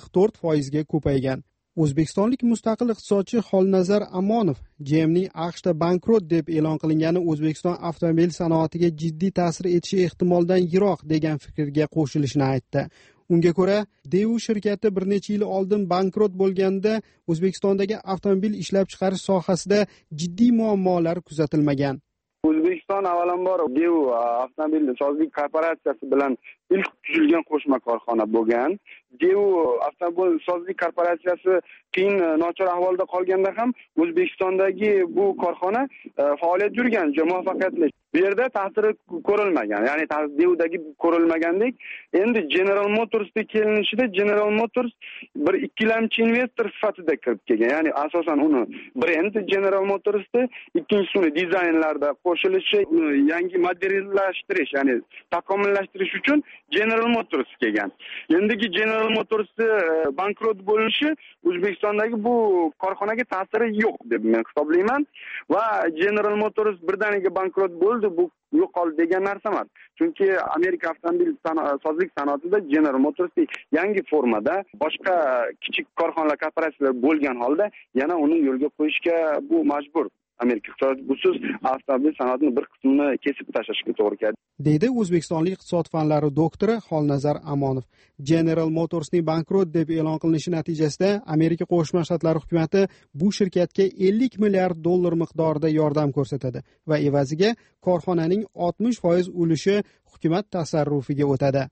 Speaker 17: 44% ga ko'paygan. O'zbekistonlik mustaqil iqtisodchi Xolnazar Amonov GMning AQShda bankrot deb e'lon qilingani O'zbekiston avtomobil sanoatiga jiddiy ta'sir etishi ehtimoldan yiroq degan fikrga qo'shilishini aytdi. Unga ko'ra, Daewoo shirkati bir necha yil oldin bankrot bo'lganda O'zbekistondagi avtomobil ishlab chiqarish sohasida jiddiy muammolar kuzatilmagan.
Speaker 4: O'zbekiston avvalambor Daewoo avtomobil sozlik korporatsiyasi bilan ilk tuzilgan qo'shma korxona bo'lgan. Daewoo avtomobil sozlik korporatsiyasi keyin nochor ahvolda qolganda ham O'zbekistondagi bu korxona faoliyat yurgan, juda muvaffaqiyatli. Bu yerda ta'siri ko'rilmagan, ya'ni Daewoo'dagi ko'rilmagandek, endi General Motors'ga kelinishida General Motors bir ikkilamchi investor sifatida kirib kelgan. Ya'ni asosan uni brend General Motors'da, ikkinchisi uni dizaynlarda qo'shilishi, yangi modernishtirish, ya'ni takomillashtirish uchun General Motors kelgan. Endigi General Motors'da bankrot bo'lishi O'zbekistondagi bu korxonaga ta'siri yo'q deb men hisoblayman va General Motors birdaniga bankrot bo'ldi, bu yo'qoldi degan narsa emas. Chunki Amerika avtomobil sozlik sanoatida General Motors yangi formada boshqa kichik korxonalar, korporatsiyalar bo'lgan holda yana uni yo'lga qo'yishga bu majbur. Amerika iqtisodiyoti busiz avtomobil sanoatining bir qismini kesib tashlashga to'g'ri keladi,
Speaker 17: deydi o'zbekistonlik iqtisod fanlari doktori Xolnazar Amonov. General Motorsning bankrot deb e'lon qilinishi natijasida Amerika Qo'shma Shtatlari hukumati bu shirkatga $50 milliard miqdorida yordam ko'rsatadi va evaziga korxonaning 60% ulushi hukumat tasarrufiga o'tadi.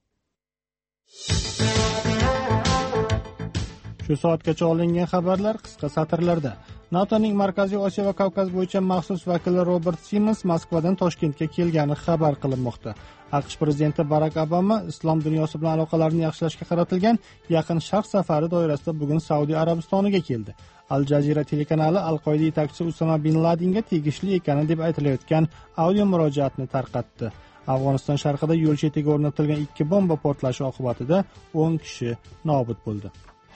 Speaker 1: Shu soatgacha olingan xabarlar qisqa satrlarda. NATOning Markaziy Osiyo va Kavkaz bo'yicha maxsus vakili Robert Simons Moskvadan Toshkentga kelgani xabar qilinmoqda. AQSh prezidenti Barak Obama islom dunyosi bilan aloqalarni yaxshilashga qaratilgan Yaqin Sharq safari doirasida bugun Saudiya Arabistoniga keldi. Al Jazeera telekanali Al-Qoida yetakchisi Usama bin Ladenga tegishli ekani deb aytilayotgan audio murojaatni tarqatdi. Afg'oniston sharqida yo'l chetiga o'rnatilgan 2 bomba portlashi oqibatida 10 kishi nobud bo'ldi.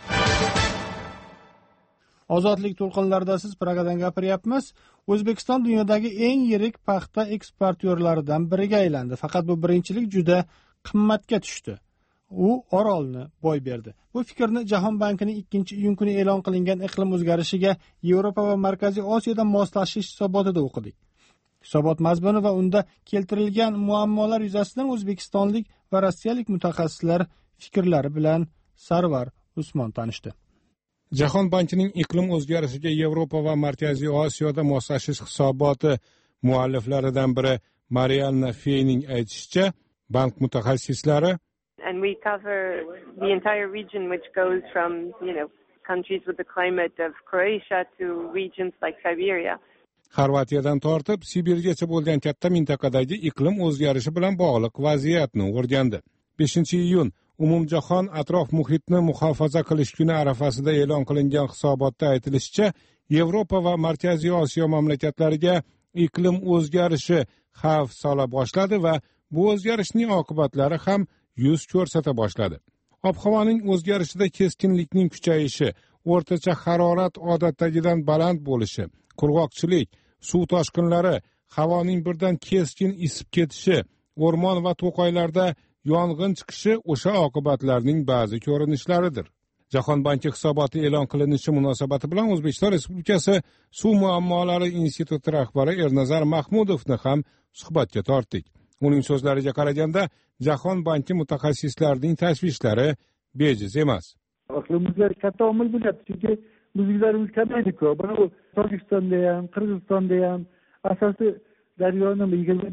Speaker 1: Ozodlik to'lqinlarida siz Pragadan gapiryapmiz. O'zbekiston dunyodagi eng yirik paxta eksportyorlaridan biriga aylandi. Faqat bu birinchilik juda qimmatga tushdi. U Orolni boy berdi. Bu fikrni Jahon bankining 2-iyun kuni e'lon qilingan iqlim o'zgarishiga Yevropa va Markaziy Osiyoda moslashish hisobotida o'qidik. Hisobot mazmuni va unda keltirilgan muammolar yuzasidan o'zbekistonlik va rossiyalik mutaxassislar fikrlari bilan Sarvar Usmon tanishdi.
Speaker 14: Jahon bankining iqlim o'zgarishiga Yevropa va Markaziy Osiyoda moslashish hisoboti mualliflaridan biri Marianna Feyning aytishicha, bank mutaxassislari
Speaker 21: and we cover the entire region which goes from, countries with the climate of Croatia to regions like Siberia.
Speaker 14: Xorvatiyadan tortib Sibirgacha bo'lgan katta mintaqadagi iqlim o'zgarishi bilan bog'liq vaziyatni o'rgandi. 5-iyun umumjahon atrof muhitni muhofaza qilish kuni arafasida e'lon qilingan hisobotda aytilishicha, Yevropa va Markaziy Osiyo mamlakatlariga iqlim o'zgarishi xavf sola boshladi va bu o'zgarishning oqibatlari ham yuz ko'rsata boshladi. Ob-havoning o'zgarishida keskinlikning kuchayishi, o'rtacha harorat odatdagidan baland bo'lishi, qurg'oqchilik, suv toshqinlari, havoning birdan keskin isib ketishi, o'rmon va to'qaylarda yong'in chiqishi o'sha oqibatlarning ba'zi ko'rinishlaridir. Jahon banki hisoboti e'lon qilinishi munosabati bilan O'zbekiston Respublikasi Suv muammolari instituti rahbari Ernazar Mahmudovni ham suhbatga tortdik. Uning so'zlariga qaraganda, Jahon banki mutaxassislarining tashvishlari bejiz emas.
Speaker 5: Iqlimimizga katta omil bo'ladi, chunki muzliklarimiz kamaydi-ku. Buni Tojikistonda ham, Qirg'izistonda ham asosiy daryoning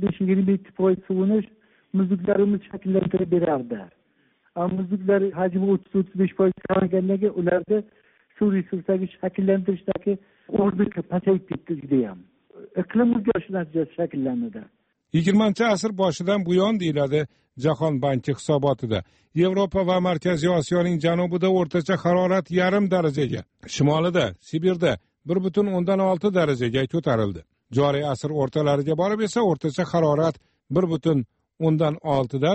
Speaker 5: 25-27% suvini muzliklarimiz shakllantirib berardi. Ammo muzliklar hajmi 30-35% kamayganligi ularda suv resurslarini shakllantirishdagi o'rni pasayib ketdi juda ham. Iqlim o'zgarishi natijasida shakllanadi.
Speaker 14: 20-asr boshidan buyon deyiladi Jahon banki hisobotida. Yevropa va Markaziy Osiyoning janubida o'rtacha harorat 0,5 darajaga, shimolida, Sibirda 1,6 darajaga ko'tarildi. Joriy asr o'rtalariga borib esa o'rtacha harorat 1,6 dan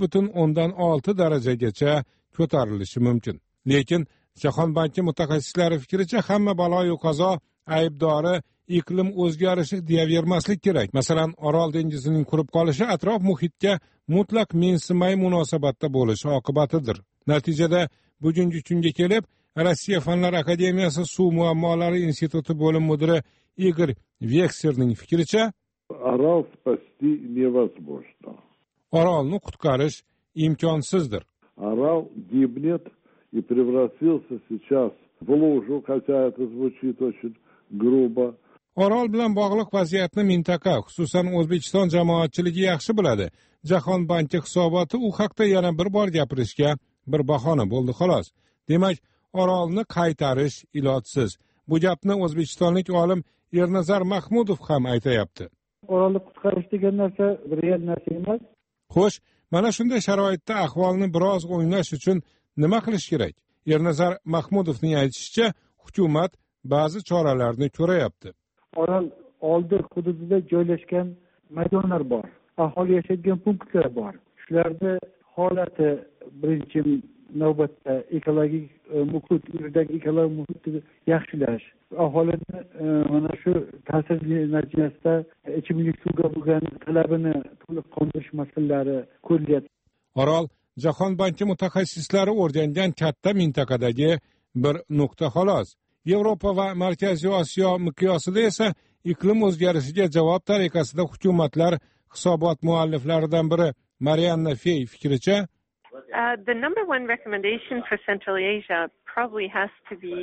Speaker 14: 2,6 darajagacha ko'tarilishi mumkin. Lekin Jahon banki mutaxassislari fikricha hamma balo-yu qazo aybdori iqlim o'zgarishi deyavermaslik kerak. Masalan, Orol dengizining qurib qolishi atrof muhitga mutlaq mensimay munosabatda bo'lishi oqibatidir. Natijada bugungi kunga kelib, Rossiya Fanlar akademiyasi Suv muammolari instituti bo'lim mudiri Igor Vekserning fikricha,
Speaker 22: Orol spasti невозможно.
Speaker 14: Orolni qutqarish imkonsizdir.
Speaker 22: Орал гибнет и превратился сейчас в лужу, хотя это звучит очень грубо.
Speaker 14: Orol bilan bog'liq vaziyatni mintaqa, xususan O'zbekiston jamoatchiligi yaxshi biladi. Jahon banki hisoboti u haqda yana bir bor gapirishga bir bahona bo'ldi xolos. Demak, Orolni qaytarish ilojsiz. Bu gapni o'zbekistonlik olim Ernazar Mahmudov ham aytayapti.
Speaker 5: Orolni qutqarish degan narsa real narsa emas.
Speaker 14: Xo'sh, mana shunday sharoitda ahvolni biroz o'nglash uchun nima qilish kerak? Ernazar Mahmudovning aytishicha, hukumat ba'zi choralarni ko'rayapti.
Speaker 5: Orol oldi hududida joylashgan maydonlar bor. Aholi yashaydigan punktlar bor. Shularda holati birinchi navbatda ekologik muhit, urdagi ekologik muhitni yaxshilash, aholini mana shu ta'sir natijasida ichimlik suvga bo'lgan talabini to'liq qondirish masalalari ko'rilyapti.
Speaker 14: Orol Jahon banki mutaxassislari o'rgangan katta mintaqadagi bir nuqta xolos. Yevropa va Markaziy Osiyo miqyosida esa iqlim o'zgarishiga javob tariqasida hukumatlar hisobot mualliflaridan biri Marianna Fey fikricha,
Speaker 21: the number one recommendation for Central Asia probably has to be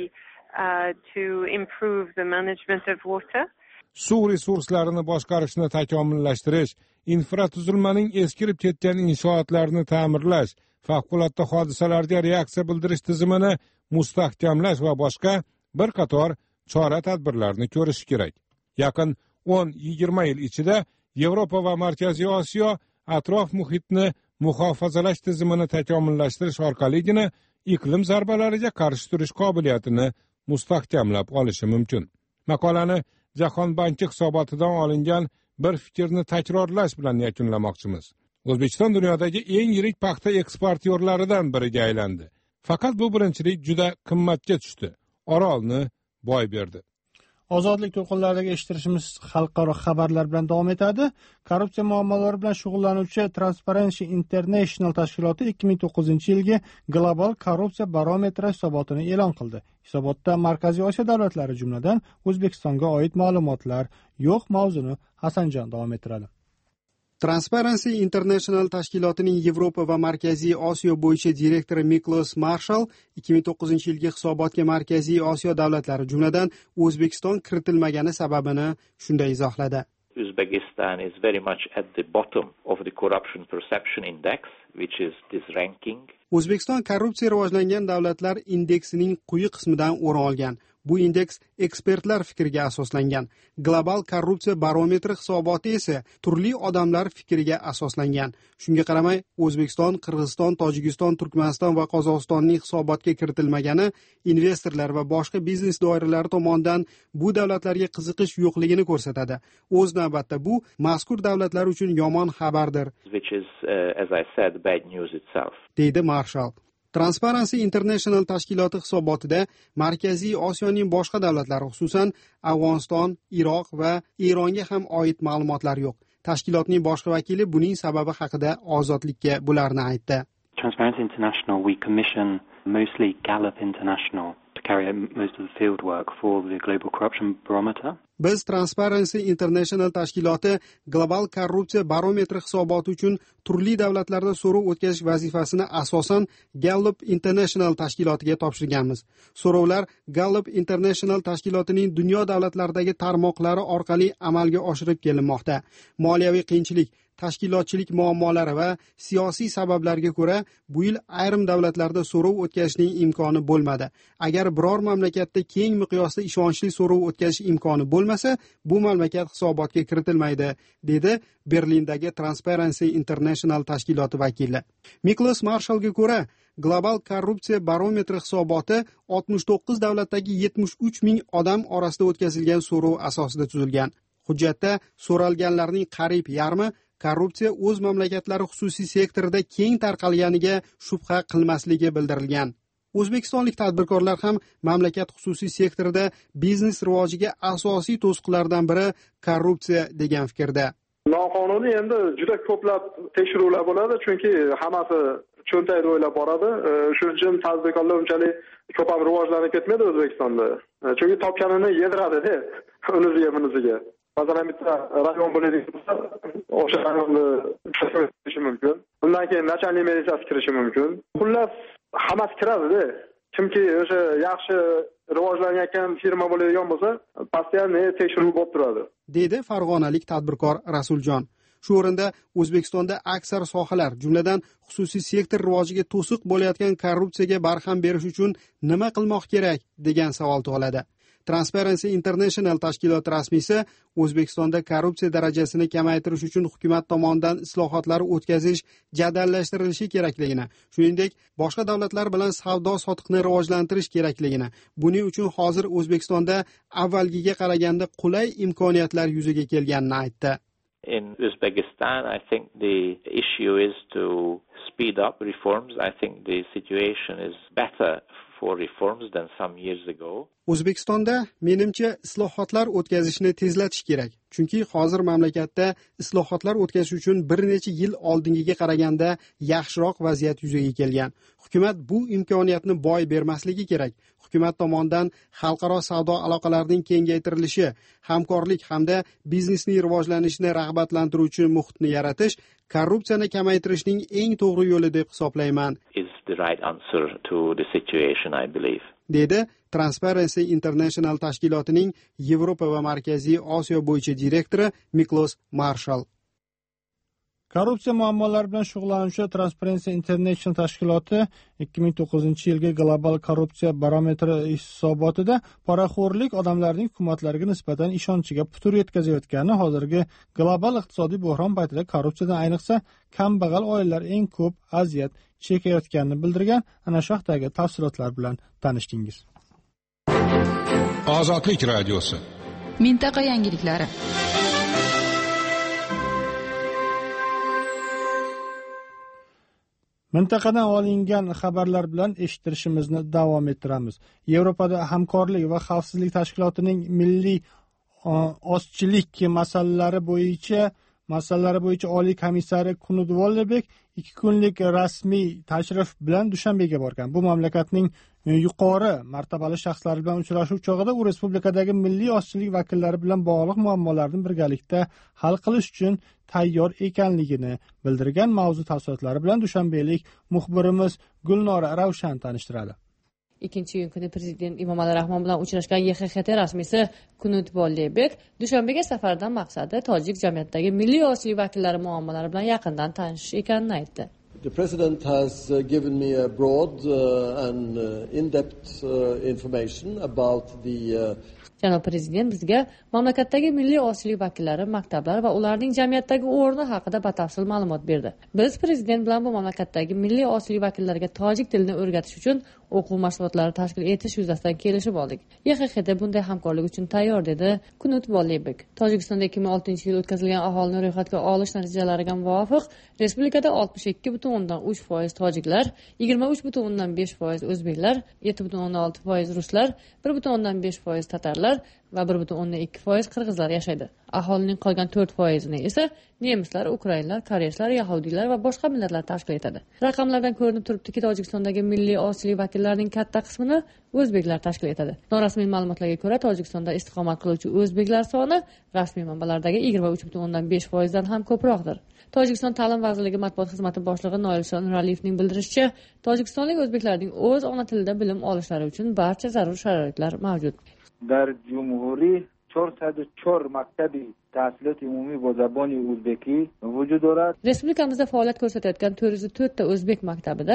Speaker 21: to improve the management of water.
Speaker 14: Suv resurslarini boshqarishni takomillashtirish, infratuzilmaning eskirib ketgan inshootlarni ta'mirlash, favqulodda hodisalarga reaksiya bildirish tizimini mustahkamlash va boshqa bir qator chora-tadbirlarni ko'rish kerak. Yaqin 10-20 yil ichida Yevropa va Markaziy Osiyo atrof muhitni muhofazalash tizimini takomillashtirish orqaligina iqlim zarbalariga qarshi turish qobiliyatini mustahkamlab olishi mumkin. Maqolani Jahon banki hisobotidan olingan bir fikrni takrorlash bilan yakunlamoqchimiz. O'zbekiston dunyodagi eng yirik paxta eksportyorlaridan biriga aylandi. Faqat bu birinchilik juda qimmatga tushdi. Orolni boy berdi.
Speaker 1: Ozodlik to'lqinlaridagi eshittirishimiz xalqaro xabarlar bilan davom etadi. Korrupsiya muammolari bilan shug'ullanuvchi Transparency International tashkiloti 2009-yilgi global korrupsiya barometri hisobotini e'lon qildi. Hisobotda Markaziy Osiyo davlatlari jumladan O'zbekistonga oid ma'lumotlar yo'q. Mavzuni Hasanjon davom ettiradi.
Speaker 17: Transparency International tashkilotining Yevropa va Markaziy Osiyo bo'yicha direktori Miklos Marshall 2009-yilgi hisobotga Markaziy Osiyo davlatlari jumladan O'zbekiston kiritilmagani sababini shunday izohladi.
Speaker 6: Uzbekistan is very much at the bottom of the corruption perception index, which is this ranking.
Speaker 17: O'zbekiston korrupsiya rivojlangan davlatlar indeksining quyi qismidan o'rin olgan. Bu indeks ekspertlar fikriga asoslangan. Global korrupsiya barometri hisoboti esa turli odamlar fikriga asoslangan. Shunga qaramay, O'zbekiston, Qirg'iziston, Tojikiston, Turkmaniston va Qozog'istonning hisobotga kiritilmagani investorlar va boshqa biznes doiralari tomonidan bu davlatlarga qiziqish yo'qligini ko'rsatadi. O'z navbatda bu mazkur davlatlar uchun yomon xabardir.
Speaker 6: Which is, as I said, bad news itself.
Speaker 17: Deydi Marshall. Transparency International tashkiloti hisobotida Markaziy Osiyoning boshqa davlatlari, xususan Afg'oniston, Iroq va Eronga ham oid ma'lumotlar yo'q. Tashkilotning boshqa vakili buning sababi haqida Ozodlikka bularni aytdi.
Speaker 9: Transparency International, we commission mostly Gallup International to carry out most of the field work for the Global Corruption Barometer.
Speaker 17: Biz Transparency International tashkiloti global korrupsiya barometri hisoboti uchun turli davlatlarda so'rov o'tkazish vazifasini asosan Gallup International tashkilotiga topshirganmiz. So'rovlar Gallup International tashkilotining dunyo davlatlaridagi tarmoqlari orqali amalga oshirib kelinmoqda. Moliyaviy qiyinchilik, tashkilotchilik muammolari va siyosiy sabablarga ko'ra bu yil ayrim davlatlarda so'rov o'tkazishning imkoni bo'lmadi. Agar biror mamlakatda keng miqyosda ishonchli so'rov o'tkazish imkoni bo'lmasa, bu mamlakat hisobotga kiritilmaydi, dedi Berlindagi Transparency International tashkiloti vakili. Miklos Marshallga ko'ra, global korrupsiya barometri hisoboti 69 davlatdagi 73 ming odam orasida o'tkazilgan so'rov asosida tuzilgan. Hujjatda so'ralganlarning qariyb yarmi korrupsiya o'z mamlakatlari xususiy sektorida keng tarqalganiga shubha qilmasligi bildirilgan. O'zbekistonlik tadbirkorlar ham mamlakat xususiy sektorida biznes rivojiga asosiy to'siqlardan biri korrupsiya degan fikrda.
Speaker 23: Noqonuniy endi juda ko'plab tekshiruvlar bo'ladi, chunki hammasi cho'ntakni o'ylab boradi. Shuning uchun tadbirkorlar unchalik ko'p ham rivojlanib ketmaydi O'zbekistonda. Chunki topganini yediradi-da, uniziga bunisiga. Masalan, bitta rayon bo'ladigan bo'lsa, o'sha rayonni kirishi mumkin. Undan keyin nachalnik militsiyasi kirishi mumkin. Xullas, hammasi kiradi-da. Kimki o'sha yaxshi rivojlanayotgan firma bo'ladigan bo'lsa, postoyanniy tekshiruv bo'lib turadi.
Speaker 17: Dedi farg'onalik tadbirkor Rasuljon. Shu o'rinda O'zbekistonda aksar sohalar, jumladan xususiy sektor rivojiga to'siq bo'layotgan korrupsiyaga barham berish uchun nima qilmoq kerak degan savol tug'iladi. Transparency International tashkiloti rasmiysi O'zbekistonda korrupsiya darajasini kamaytirish uchun hukumat tomonidan islohotlar o'tkazish jadallashtirilishi kerakligini, shuningdek, boshqa davlatlar bilan savdo-sotiqni rivojlantirish kerakligini, buning uchun hozir O'zbekistonda avvalgiga qaraganda qulay imkoniyatlar yuzaga kelganini aytdi.
Speaker 6: In Uzbekistan, I think the issue is to speed up reforms. I think the situation is better for reforms than some years ago.
Speaker 17: O'zbekistonda menimcha islohotlar o'tkazishni tezlatish kerak. Chunki hozir mamlakatda islohotlar o'tkazish uchun bir necha yil oldingiga qaraganda yaxshiroq vaziyat yuzaga kelgan. Hukumat bu imkoniyatni boy bermasligi kerak. Hukumat tomonidan xalqaro savdo aloqalarining kengaytirilishi, hamkorlik hamda biznesning rivojlanishini rag'batlantiruvchi muhitni yaratish korrupsiyani kamaytirishning eng to'g'ri yo'li deb hisoblayman.
Speaker 6: Is the right answer to the situation, I believe.
Speaker 17: Dedi Transparency International tashkilotining Yevropa va Markaziy Osiyo bo'yicha direktori Miklos Marshall.
Speaker 1: Korrupsiya muammolari bilan shug'ullanuvchi Transparency International tashkiloti 2009-yilgi global korrupsiya barometri hisobotida poraxo'rlik odamlarning hukumatlarga nisbatan ishonchiga putur yetkazayotgani, hozirgi global iqtisodiy bo'hron paytida korrupsiyadan ayniqsa kambag'al oilalar eng ko'p aziyat chekayotganini bildirgan. Ana shu haqdagi tafsilotlar bilan tanishdingiz.
Speaker 14: Ozodlik radiosi.
Speaker 7: Mintaqa yangiliklari.
Speaker 1: Mintaqadan olingan xabarlar bilan eshittirishimizni davom ettiramiz. Yevropada hamkorlik va xavfsizlik tashkilotining milliy ozchilik masalalari bo'yicha oliy komissari Knut Vollebek 2 kunlik rasmiy tashrif bilan Dushanbega borgan. Bu mamlakatning yuqori martabali shaxslari bilan uchrashuv chog'ida u respublikadagi milliy ozchilik vakillari bilan bog'liq muammolarni birgalikda hal qilish uchun tayyor ekanligini bildirgan. Mavzu tafsilotlari bilan dushanbalik muxbirimiz Gulnora Ravshan tanishtiradi.
Speaker 3: Ikkinchi kuni prezident Emomali Rahmon bilan uchrashgan YXXT rasmiysi Knut Vollebek Dushanbega safaridan maqsadi tojik jamiyatidagi milliy ozchilik vakillari muammolari bilan yaqindan tanishish ekanini aytdi.
Speaker 10: The President has given me a broad and in-depth information about the
Speaker 3: Janob prezident bizga mamlakatdagi milliy ozchilik vakillari, maktablar va ularning jamiyatdagi o'rni haqida batafsil ma'lumot berdi. Biz prezident bilan bu mamlakatdagi milliy ozchilik vakillariga tojik tilini o'rgatish uchun o'quv mashg'ulotlari tashkil etish yuzasidan kelishib oldik. YXXT bunday hamkorlik uchun tayyor, dedi Knut Vollebek. Tojikistonda 2006-yil o'tkazilgan aholini ro'yxatga olish natijalariga muvofiq respublikada 62.3% tojiklar, 23.5% o'zbeklar, 7.6% ruslar, 1.5% tatarlar va 1.2% qirg'izlar yashaydi. Aholining qolgan 4%ni esa nemislar, ukrainlar, koreyslar, yahudiylar va boshqa millatlar tashkil etadi. Raqamlardan ko'rinib turibdiki, Tojikistondagi milliy ozchilik vakillarining katta qismini o'zbeklar tashkil etadi. Norasmiy ma'lumotlarga ko'ra, Tojikistonda istiqomat qiluvchi o'zbeklar soni rasmiy manbalardagi 23.5% dan ham ko'proqdir. Tojikiston Ta'lim vazirligi matbuot xizmati boshlig'i Noilshon Nuraliyevning bildirishicha, tojikistonlik o'zbeklarning o'z ona tilida bilim olishlari uchun barcha zarur sharoitlar mavjud.
Speaker 11: در جمهوری 404 مکتبی tahsilot umumiy va zaboni o'zbeki vujud dorad.
Speaker 3: Respublikamizda faoliyat ko'rsatayotgan 404 ta o'zbek maktabida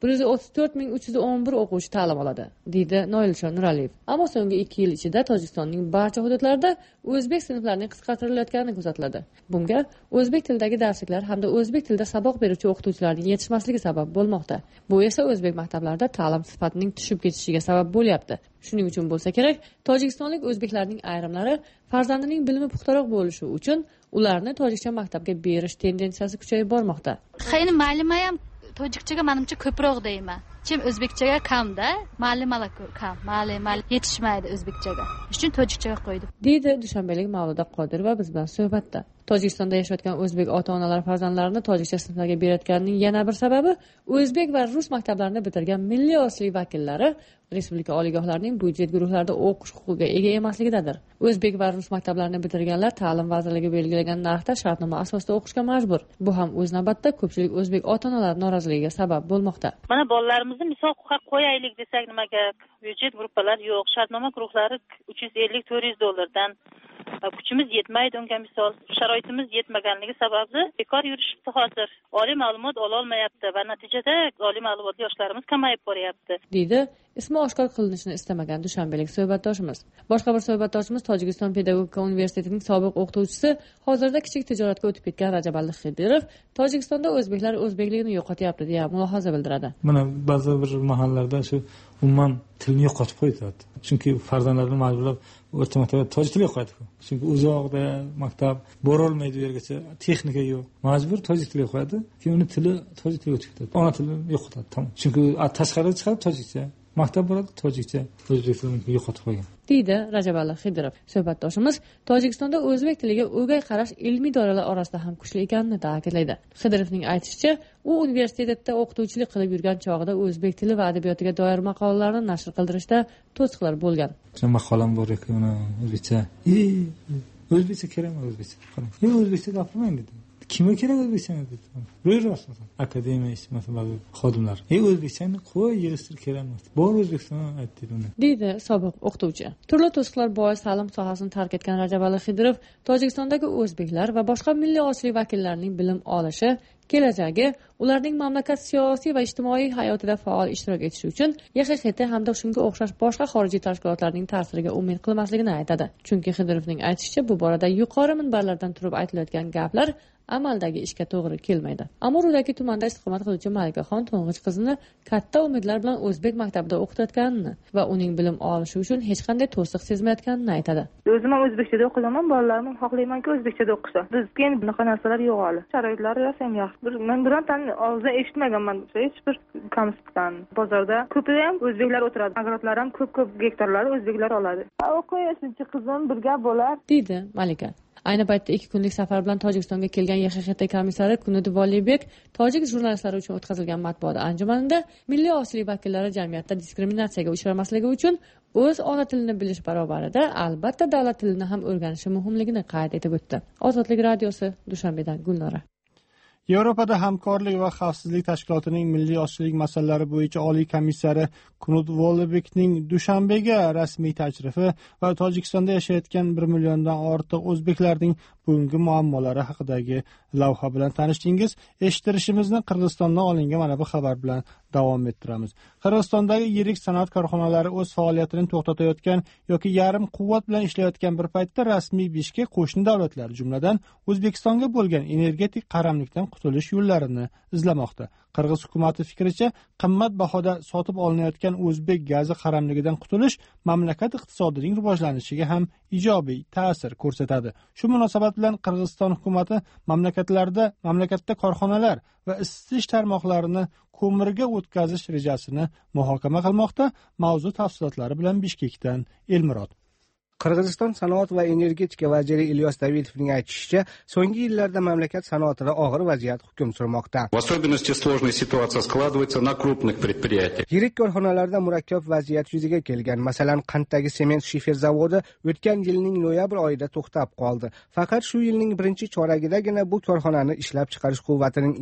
Speaker 3: 134.311 o'quvchi ta'lim oladi, deydi Noilshon Nuraliyev. Ammo so'nggi 2 yil ichida Tojikistonning barcha hududlarida o'zbek sinflarining qisqartirilayotgani kuzatiladi. Bunga o'zbek tilidagi darsliklar hamda o'zbek tilida saboq beruvchi o'qituvchilarning yetishmasligi sabab bo'lmoqda. Bu esa o'zbek maktablarida ta'lim sifatining tushib ketishiga sabab bo'lyapti. Shuning uchun bo'lsa kerak, tojikistonlik o'zbeklarning ayrimlari farzandining bilimi puxtaroq bo'lishi uchun ularni tojikcha maktabga berish tendensiyasi kuchayib bormoqda.
Speaker 24: Xeyni ma'luma ham tojikchaga menimcha ko'proq deyman. Kim o'zbekchaga kamda, ma'lumalar kam, ma'lumot yetishmaydi o'zbekchaga. Shuning uchun tojikchaga qo'ydim,
Speaker 3: deydi dushanbalik Mavluda Qodirova biz bilan suhbatda. Tojikistonda yashayotgan o'zbek ota-onalar farzandlarini tojikcha sinflarga berayotganining yana bir sababi o'zbek va rus maktablarini bitirgan milliy ozchilik vakillari respublika oliygohlarining budjet guruhlarida o'qish huquqiga ega emasligidadir. O'zbek va rus maktablarini bitirganlar ta'lim vazirligi belgilagan narxda shartnoma asosida o'qishga majbur. Bu ham o'z navbatida ko'pchilik o'zbek ota-onalar noroziligiga sabab bo'lmoqda.
Speaker 25: Mana bolalarimizni misol qo'yaylik desak, nimaga budjet guruhlar yo'q, shartnoma guruhlari 350-400 dollardan kuchimiz yetmaydi unga, misol sharoitimiz yetmaganligi sababli bekor yurishibdi hozir. Oliy ma'lumot ola olmayapti va natijada oliy ma'lumotli yoshlarimiz kamayib boryapti,
Speaker 3: deydi ismi oshkor qilinishini istamagan dushanbalik suhbatdoshimiz. Boshqa bir suhbatdoshimiz Tojikiston pedagogika universitetining sobiq o'qituvchisi, hozirda kichik tijoratga o'tib ketgan Rajabali Xidirov Tojikistonda o'zbeklar o'zbekligini yo'qotyapti deya mulohaza bildiradi.
Speaker 26: Mana ba'zi bir mahallalarda shu umuman tilni yo'qotib qo'yadi. Chunki farzandlarni majburlab o'rta maktabda tojik tili yo'qotadi. Chunki uzoqda maktab borolmaydi, u yergacha texnika yo'q. Majbur tojik tili qo'yadi, keyin uni tili tojik tiliga o'tib ketadi. Ona tilini yo'qotadi, tamom. Chunki tashqariga chiqadi tojikcha. maktab bo'ladi, tojikcha, o'zbek tilini yo'qotib qo'ygan,
Speaker 3: deydi Rajabali Xidirov. Suhbatdoshimiz Tojikistonda o'zbek tiliga o'gay qarash ilmiy doiralar orasida ham kuchli ekanini ta'kidlaydi. Xidirovning aytishicha, u universitetda o'qituvchilik qilib yurgan chog'ida o'zbek tili va adabiyotiga doir maqolalarni nashr qildirishda to'siqlar bo'lgan.
Speaker 26: Maqolam bor ekan, o'zbekcha. O'zbekcha kerakmi, o'zbekcha? O'zbekcha gapirmang dedi. Kimga kerak o'zbekchani dedi. Ro'yrost akademiya ishchilari, xodimlar. O'zbekchani qo'y, yig'ishtir kerak emas. Bor O'zbekiston aytdi uni.
Speaker 3: Deydi sobiq o'qituvchi. Turli to'siqlar bois ta'lim sohasini tark etgan Rajabali Xidirov Tojikistondagi o'zbeklar va boshqa milliy osiylik vakillarining bilim olishi, kelajagi, ularning mamlakat siyosiy va ijtimoiy hayotida faol ishtirok etishi uchun YXXT hamda shunga o'xshash boshqa xorijiy tashkilotlarning ta'siriga umid qilmasligini aytadi. Chunki Xidirovning aytishicha, bu borada yuqori minbarlardan turib aytilayotgan gaplar amaldagi ishga to'g'ri kelmaydi. Amurudagi tumanda istiqomat qiluvchi Malikaxon to'ng'ich qizini katta umidlar bilan o'zbek maktabida o'qitayotganini va uning bilim olishi uchun hech qanday to'siq sezmayotganini aytadi.
Speaker 2: O'zim ham o'zbekchada o'qiyaman, bolalarim xohlaymanki o'zbekchada o'qishsa. Bizga endi bunaqa narsalar yo'q hali. Sharoitlari ham yaxshi. Men birontan og'zdan eshitmaganman hech bir kamsitdan. Bozorda ko'payam o'zbeklar o'tiradi. Agrodlar ham ko'p gektarlar o'zbeklar oladi. O'qiyotuvchi qizim birga bo'lar,
Speaker 3: deydi Malika. Ayni paytda 2 kunlik safar bilan Tojikistonga kelgan YXXT komissari Kunut Volibek tojik jurnalistlari uchun o'tkazilgan matbuot anjumanida milliy osiylik vakillari jamiyatda diskriminatsiyaga uchramasligi uchun o'z ona tilini bilish barobarida albatta davlat tilini ham o'rganishi muhimligini qayd etib o'tdi. Ozodlik radiosi, Dushanbedan Gulnora.
Speaker 1: Yevropada hamkorlik va xavfsizlik tashkilotining milliy osiylik masalalari bo'yicha oliy komissari Kunut Volibekning Dushanbega rasmiy tashrifi va Tojikistonda yashayotgan 1 milliondan ortiq o'zbeklarning bugungi muammolari haqidagi lavha bilan tanishdingiz. Eshittirishimizni Qirg'izistondan olingan mana bu xabar bilan davom ettiramiz. Qirg'izistondagi yirik sanoat korxonalari o'z faoliyatini to'xtatayotgan yoki yarim quvvat bilan ishlayotgan bir paytda rasmiy Bishkek qo'shni davlatlar, jumladan O'zbekistonga bo'lgan energetik qaramlikdan qutulish yo'llarini izlamoqda. Qirg'iz hukumati fikricha, qimmat bahoda sotib olinayotgan o'zbek gazi qaramligidan qutulish mamlakat iqtisodining rivojlanishiga ham ijobiy ta'sir ko'rsatadi. Shu munosabat bilan Qirg'iziston hukumati mamlakatda korxonalar va isitish tarmoqlarini ko'mirga o'tkazish rejasini muhokama qilmoqda. Mavzu tafsilotlari bilan Bishkekdan Elmurod.
Speaker 8: Qirg'iziston sanoat va energetika vaziri Ilyos Davidovning aytishicha, so'nggi yillarda mamlakat sanoatida og'ir vaziyat hukm surmoqda.
Speaker 12: В особенности сложная ситуация складывается на крупных предприятиях.
Speaker 8: Yirik korxonalarda murakkab vaziyat yuzaga kelgan. Masalan, Qanddagi sement shifer zavodi o'tgan yilning noyabr oyida to'xtab qoldi. Faqat shu yilning birinchi choragidagina bu korxonani ishlab chiqarish quvvatining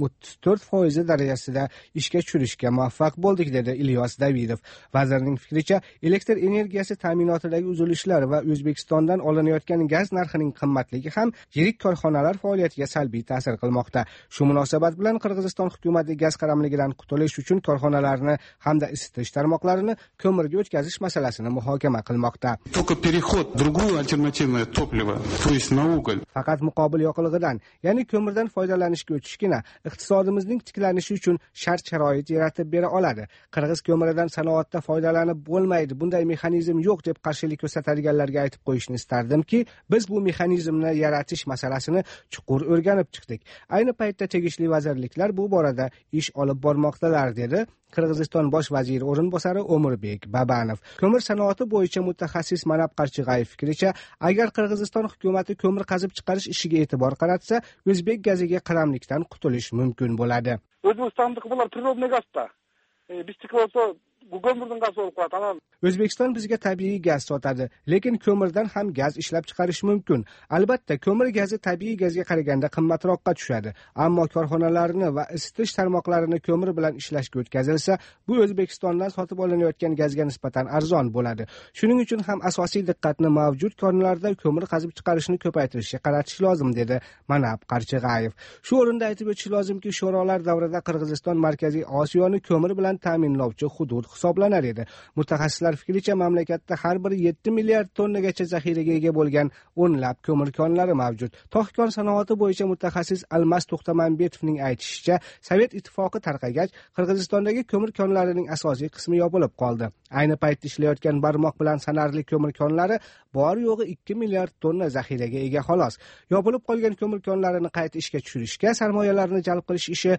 Speaker 8: 34% darajasida ishga tushirishga muvaffaq bo'ldik, dedi Ilyos Davidov. Vazirning fikricha, elektr energiyasi ta'minotidagi uzilishlar va O'zbekistondan olinayotgan gaz narxining qimmatligi ham yirik korxonalar faoliyatiga salbiy ta'sir qilmoqda. Shu munosabat bilan Qirg'iziston hukumati gaz qaramligidan qutulish uchun korxonalarni hamda isitish tarmoqlarini ko'mirga o'tkazish masalasini muhokama qilmoqda.
Speaker 12: Только переход в другое альтернативное топливо, то есть на уголь.
Speaker 8: Faqat muqobil yoqilg'idan, ya'ni ko'mirdan foydalanishga o'tishgina iqtisodimizning tiklanishi uchun shart-sharoit yaratib bera oladi. Qirg'iz ko'miridan sanoatda foydalanib bo'lmaydi, bunday mexanizm yo'q deb qarshilik ko'rsatadiganlar aytib qo'yishni istardimki, biz bu mexanizmni yaratish masalasini chuqur o'rganib chiqdik. Ayni paytda tegishli vazirliklar bu borada ish olib bormoqdalar, dedi Qirg'iziston bosh vaziri o'rinbosari O'mirbek Babanov. Ko'mir sanoati bo'yicha mutaxassis Manab Qarchig'ayev fikricha, agar Qirg'iziston hukumati ko'mir qazib chiqarish ishiga e'tibor qaratsa, o'zbek gaziga qaramlikdan qutulish mumkin bo'ladi.
Speaker 13: O'zbekistondagi bular природный gaz-da. Bizdiki bo'lsa ko'mirdan gaz olib qo'yadi.
Speaker 8: O'zbekiston bizga tabiiy gaz sotadi, lekin ko'mirdan ham gaz ishlab chiqarish mumkin. Albatta, ko'mir gazi tabiiy gazga qaraganda qimmatroqqa tushadi, ammo korxonalarni va isitish tarmoqlarini ko'mir bilan ishlashga o'tkazilsa, bu O'zbekistondan sotib olinayotgan gazga nisbatan arzon bo'ladi. Shuning uchun ham asosiy diqqatni mavjud konlarda ko'mir qazib chiqarishni ko'paytirishga qaratish lozim, dedi Manab Qarchig'ayev. Shu o'rinda aytib o'tish lozimki, sho'rolar davrida Qirg'iziston Markaziy Osiyoni ko'mir bilan ta'minlovchi hudud hisoblanar edi. Mutaxassislar fikricha, mamlakatda har bir 7 milliard tonnagacha zaxiraga ega bo'lgan o'nlab ko'mir konlari mavjud. Tog' sanoati bo'yicha mutaxassis Almas To'xtamanbetovning aytishicha, Sovet ittifoqi tarqagach, Qirg'izistondagi ko'mir konlarining asosiy qismi yopilib qoldi. Ayni paytda ishlayotgan barmoq bilan sanarli ko'mir konlari bor yo'g'i 2 milliard tonna zaxiraga ega xolos. Yopilib qolgan ko'mir konlarini qayta ishga tushirishga sarmoyalarni jalb qilish ishi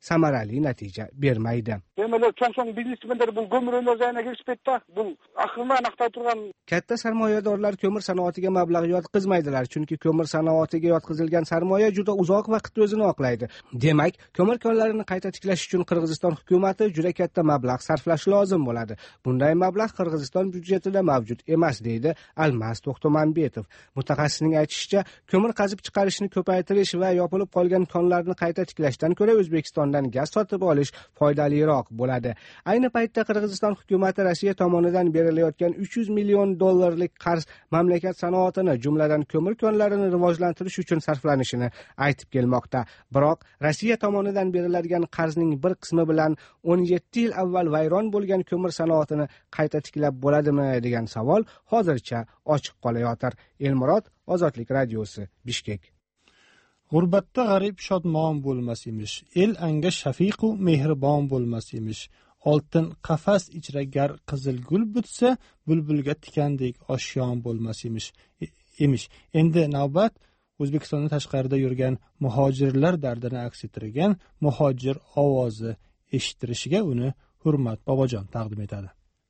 Speaker 8: samarali natija bermaydi.
Speaker 13: Demak, chong biznesmenlar bu ko'mir o'ynashga kirishibdi. Bu aqlni aniqlab turgan
Speaker 8: katta sarmoyadorlar ko'mir sanoatiga mablag' yotqizmaydilar, chunki ko'mir sanoatiga yotqizilgan sarmoya juda uzoq vaqt o'zini oqlaydi. Demak, ko'mir konlarini qayta tiklash uchun Qirg'iziston hukumati juda katta mablag' sarflashi lozim bo'ladi. Bunday mablag' Qirg'iziston byudjetida mavjud emas, deydi Almas To'xtamambetov. Mutaxassisning aytishicha, ko'mir qazib chiqarishni ko'paytirish va yopilib qolgan konlarni qayta tiklashdan ko'ra O'zbekistondan gaz sotib olish foydaliroq bo'ladi. Ayni paytda Qirg'iziston hukumati Rossiya tomonidan berilayotgan 300 million dollarlik qarz mamlakat sanoatini, jumladan ko'mir konlarini rivojlantirish uchun sarflanishini aytib kelmoqda. Biroq Rossiya tomonidan beriladigan qarzning bir qismi bilan 17 yil avval vayron bo'lgan ko'mir sanoatini qayta tiklab bo'ladimi degan savol hozircha ochiq qolayotir. Elmurod, Ozodlik radiosi, Bishkek.
Speaker 1: G'urbatda g'arib shodmon bo'lmas emish, el anga shafiqu mehribon bo'lmas emish. Oltin qafas ichra gar qizil gul bitsa, bulbulga tikandek oshyon bo'lmas emish. Endi navbat O'zbekistonda tashqarida yurgan muhojirlar dardini aks ettirgan muhojir ovozi eshittirishiga uni Hurmat Bobojon taqdim etadi.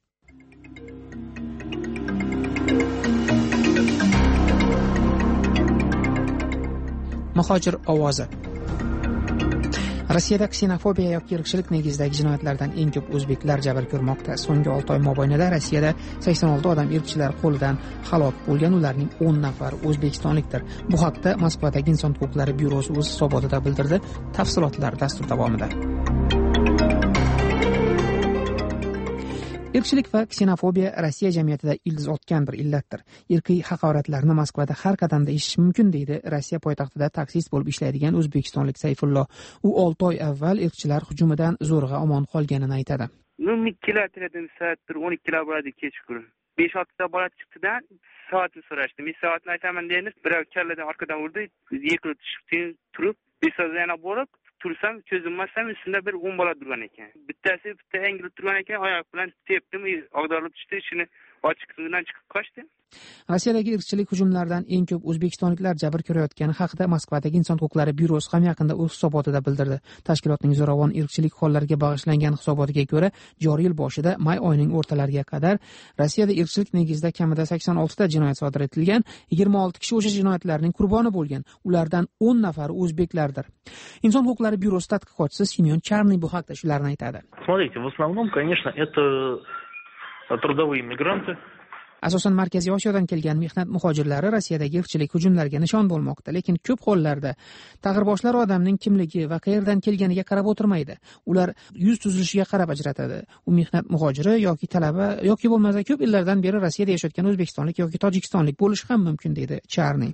Speaker 4: Muhojir ovozi. Rossiyada ksenofobiya yoki irqchilik negizidagi jinoyatlardan eng ko'p o'zbeklar jabr ko'rmoqda. So'nggi 6 oy mobaynida Rossiyada 86 odam irqchilar qo'lidan halok bo'lgan, ularning 10 nafari o'zbekistonlikdir. Bu haqda Moskvadagi Inson huquqlari byurosi o'z hisobotida bildirdi. Tafsilotlar dastur davomida. Irqchilik va ksenofobiya Rossiya jamiyatida ildiz otgan bir illatdir. Irqiy haqoratlarni Moskvada har qadamda eshitish mumkin, deydi Rossiya poytaxtida taksist bo'lib ishlaydigan o'zbekistonlik Sayfullo. U 6 oy avval irqchilar hujumidan zo'rg'a omon qolganini aytadi.
Speaker 15: Numnikkilar teledan soat 12 bo'ladi kechqurun. 5-6 ta bola chiqdi-da, soatni so'rashdi. Men soatni aytaman deymiz, birov kalladan orqadan urdi, yiqilib tushib turib, 5 soat yana bo'lib tursam, ko'zimmasam üstünde bir 10 bola durgan ekan. Bittasi bitta engilib turgan ekan, oyoq bilan tepdim, ag'darilib tushdi, shuni ochiqligidan chiqib qochdi.
Speaker 4: Rossiyadagi irqchilik hujumlaridan eng ko'p o'zbekistonliklar jabr ko'rayotgani haqida Moskvadagi Inson huquqlari byurosi ham yaqinda o'z hisobotida bildirdi. Tashkilotning zo'ravon irqchilik hollariga bag'ishlangan hisobotiga ko'ra, joriy yil boshida may oyining o'rtalariga qadar Rossiyada irqchilik negizida kamida 86 ta jinoyat sodir etilgan, 26 kishi o'sha jinoyatlarning qurboni bo'lgan. Ulardan 10 nafari o'zbeklardir. Inson huquqlari byurosi tadqiqotchisi Semyon Charniy bu haqda shularni aytadi.
Speaker 16: Смотрите, в основном, конечно, это трудовые мигранты.
Speaker 4: Asosan Markaziy Osiyodan kelgan mehnat muhojirlari Rossiyadagi irqchilik hujumlariga nishon bo'lmoqda, lekin ko'p hollarda tag'irboshlar odamning kimligi va qayerdan kelganiga qarab o'tirmaydi. Ular yuz tuzilishiga qarab ajratadi. U mehnat muhojiri yoki talaba yoki bo'lmasa ko'p yillardan beri Rossiyada yashayotgan o'zbekistonlik yoki tojikistonlik bo'lishi ham mumkin, deydi Charniy.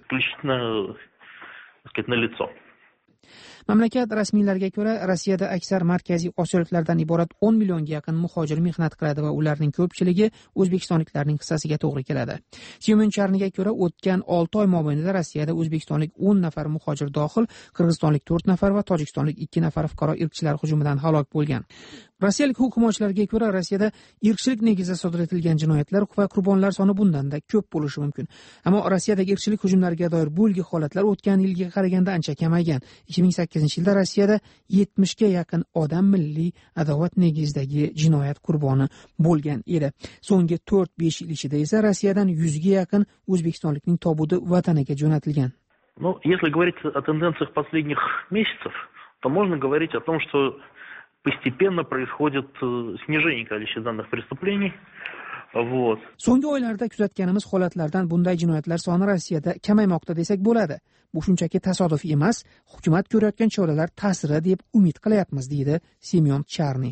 Speaker 4: Mamlakat rasmiylariga ko'ra, Rossiyada aksar markaziy osiyoliklardan iborat 10 millionga yaqin muhojir mehnat qiladi va ularning ko'pchiligi o'zbekistonliklarning hissasiga to'g'ri keladi. Semyon Charniyga ko'ra, o'tgan 6 oy mobaynida Rossiyada o'zbekistonlik 10 nafar muhojir dohil, qirg'izistonlik 4 nafar va tojikistonlik 2 nafar fuqaro irqchilar hujumidan halok bo'lgan. Rossiyalik huquq himoyachilarga ko'ra, Rossiyada irqchilik negizida sodir etilgan jinoyatlar va qurbonlar soni bundan-da ko'p bo'lishi mumkin. Ammo Rossiyadagi irqchilik hujumlariga doir bo'lgi holatlar o'tgan yilga qaraganda ancha kamaygan. 2008-yilda Rossiyada 70 ga yaqin odam milliy adovat negizidagi jinoyat qurboni bo'lgan edi. So'nggi 4-5 yil ichida esa Rossiyadan 100 ga yaqin o'zbekistonlikning tobuti vataniga jo'natilgan.
Speaker 16: Ну, если говорить о тенденциях последних месяцев, то можно говорить о том, что постепенно происходит снижение количества данных преступлений. Вот.
Speaker 4: So'nggi oylarda kuzatganimiz holatlardan bunday jinoyatlar soni Rossiyada kamaymoqda desak bo'ladi. Bu shunchaki tasodif emas, hukumat ko'rayotgan choralar ta'siri deb umid qilyapmiz, deydi Semyon Charniy.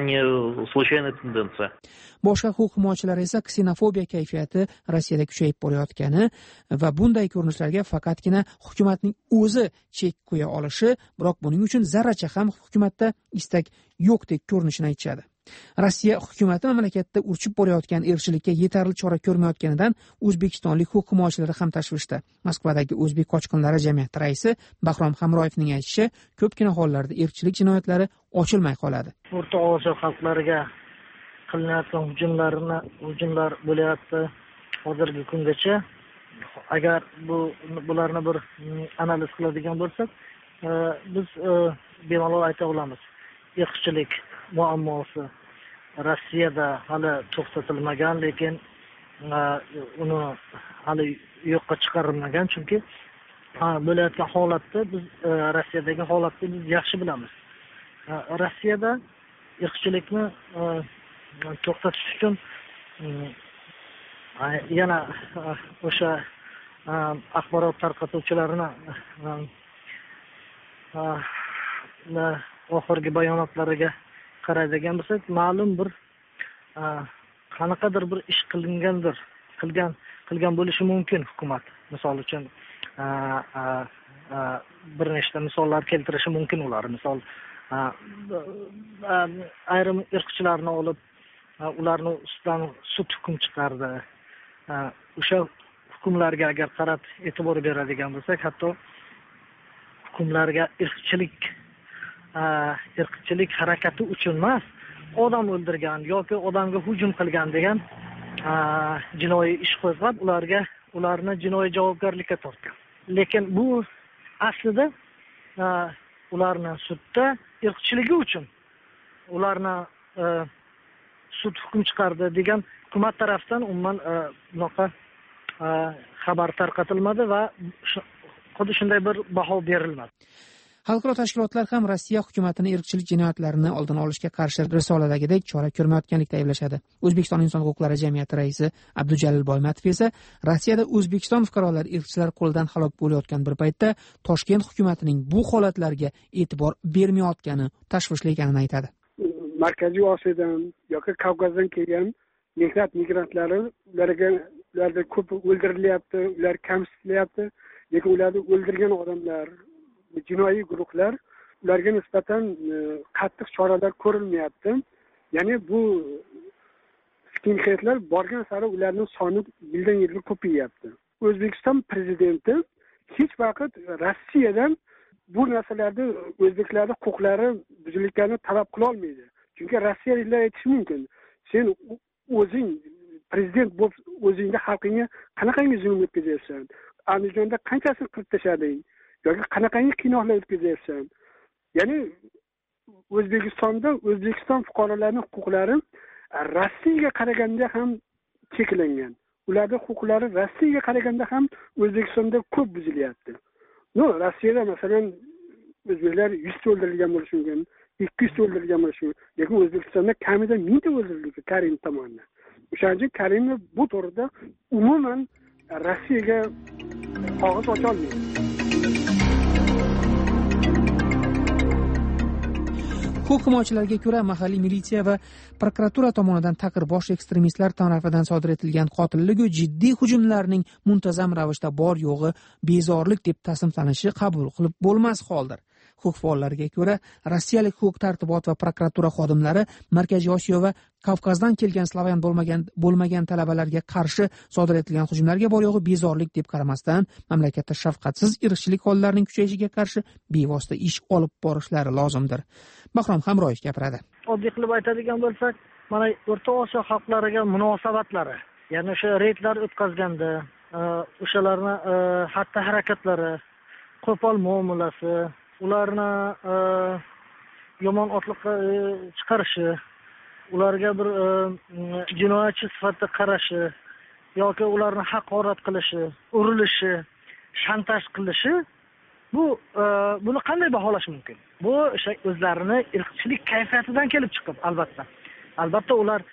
Speaker 4: Boshqa huquq himoyachilari esa ksenofobiya kayfiyati Rossiyada kuchayib borayotgani va bunday ko'rinishlarga faqatgina hukumatning o'zi chek qo'ya olishi, biroq buning uchun zarracha ham hukumatda istak yo'qdek ko'rinishini aytishadi. Rossiya hukumati mamlakatda urchib borayotgan irqchilikka yetarli chora ko'rmayotganidan o'zbekistonlik huquq himoyachilari ham tashvishda. Moskvadagi o'zbek qochqinlari jamiyati raisi Bahrom Hamroyevning aytishicha, ko'pgina hollarda irqchilik jinoyatlari ochilmay qoladi.
Speaker 18: O'rta Osiyo xalqlariga qilinayotgan hujumlar bo'layapti hozirgi kungacha. Agar bularni bir analiz qiladigan bo'lsak, biz bemalol ayta olamiz. irqchilik muammosi Rossiyada hali to'xtatilmagan, lekin uni hali yo'qqa chiqarilmagan, chunki bo'layotgan holatni biz Rossiyadagi holatni biz yaxshi bilamiz. Rossiyada irqchilikni to'xtatish uchun yana o'sha axborot tarqatuvchilarni oxirgi bayonotlariga qaraydigan bo'lsak, ma'lum bir qanaqadir bir ish qilgan bo'lishi mumkin hukumat. Misol uchun bir nechta misollar keltirishi mumkin ular. Misol ayrim irqchilarni olib, ularni ustidan sud hukm chiqardi. O'sha hukmlarga agar qarab e'tibor beradigan bo'lsak, hatto hukmlarga irqchilik harakati uchun emas, odam o'ldirgan yoki odamga hujum qilgan degan jinoiy ish qo'zg'ab, ularni jinoiy javobgarlikka tortgan. Lekin bu aslida ularni sudda irqchiligi uchun ularni sud hukm chiqardi degan hukumat tarafdan umuman bunaqa xabar tarqatilmadi va xuddi shunday bir baho berilmadi.
Speaker 4: Xalqaro tashkilotlar ham Rossiya hukumatini irqchilik jinoyatlarini oldini olishga qarshi risoladagidek chora ko'rmayotganlikda ayblashadi. O'zbekiston inson huquqlari jamiyati raisi Abdujalil Boymatov esa Rossiyada O'zbekiston fuqarolari irqchilar qo'lidan halok bo'layotgan bir paytda Toshkent hukumatining bu holatlarga e'tibor bermayotgani tashvishli ekanini aytadi.
Speaker 5: Markaziy Osiyodan yoki Kavkazdan kelgan mehnat migrantlari ularda ko'p o'ldirilyapti, ular kamsitilyapti, lekin ularni o'ldirgan odamlar, jinoiy guruhlar, ularga nisbatan qattiq choralar ko'rilmayapti. Ya'ni bu skinheadlar borgan sari ularning soni yildan yilga ko'payyapti. O'zbekiston prezidenti hech vaqt Rossiyadan bu narsalarda o'zbeklarning huquqlari buzilganini talab qila olmaydi. Chunki rossiyaliklar aytishi mumkin, sen o'zing prezident bo'lib o'zingga xalqingga qanaqangi zulm o'tkazyapsan, Andijonda qanchasini qilib tashlading yoki qanaqangi qiynoqlar o'tkazyapsan. Ya'ni O'zbekiston fuqarolarining huquqlari Rossiyaga qaraganda ham cheklangan. Ularning huquqlari Rossiyaga qaraganda ham O'zbekistonda ko'p buzilyapti. Rossiyada masalan o'zbeklar 100 ta o'ldirilgan bo'lishi mumkin, 200 ta o'ldirilgan bo'lishi mumkin, lekin O'zbekistonda kamida 1000 ta o'ldirilgan Karimov tomonidan. O'shaning uchun Karimov bu to'g'rida umuman Rossiyaga og'iz ocha olmaydi.
Speaker 4: Huquq himoyachilariga ko'ra, mahalliy militsiya va prokuratura tomonidan taqirbosh ekstremistlar tomonidan sodir etilgan qotillik va jiddiy hujumlarning muntazam ravishda bor yo'g'i bezorlik deb tasniflanishi qabul qilib bo'lmas holdir. Huquq faollariga ko'ra, rossiyalik huquq-tartibot va prokuratura xodimlari Markaziy Osiyo va Kavkazdan kelgan slavyan bo'lmagan talabalarga qarshi sodir etilgan hujumlarga bor yo'g'i bezorlik deb qaramasdan, mamlakatda shafqatsiz irqchilik hollarining kuchayishiga qarshi bevosita ish olib borishlari lozimdir. Bahrom Hamroyev gapiradi.
Speaker 18: Oddiy qilib aytadigan bo'lsak, mana O'rta Osiyo xalqlariga munosabatlari, ya'ni o'sha reydlar o'tkazganda, o'shalarni xatti-harakatlari, qo'pol muomalasi, ularni yomon otliqqa chiqarishi, ularga bir jinoyatchi sifatida qarashi yoki ularni haqorat qilishi, urilishi, shantaj qilishi, buni qanday baholash mumkin? Bu o'zlarini irqchilik kayfiyatidan kelib chiqib, albatta. Albatta ular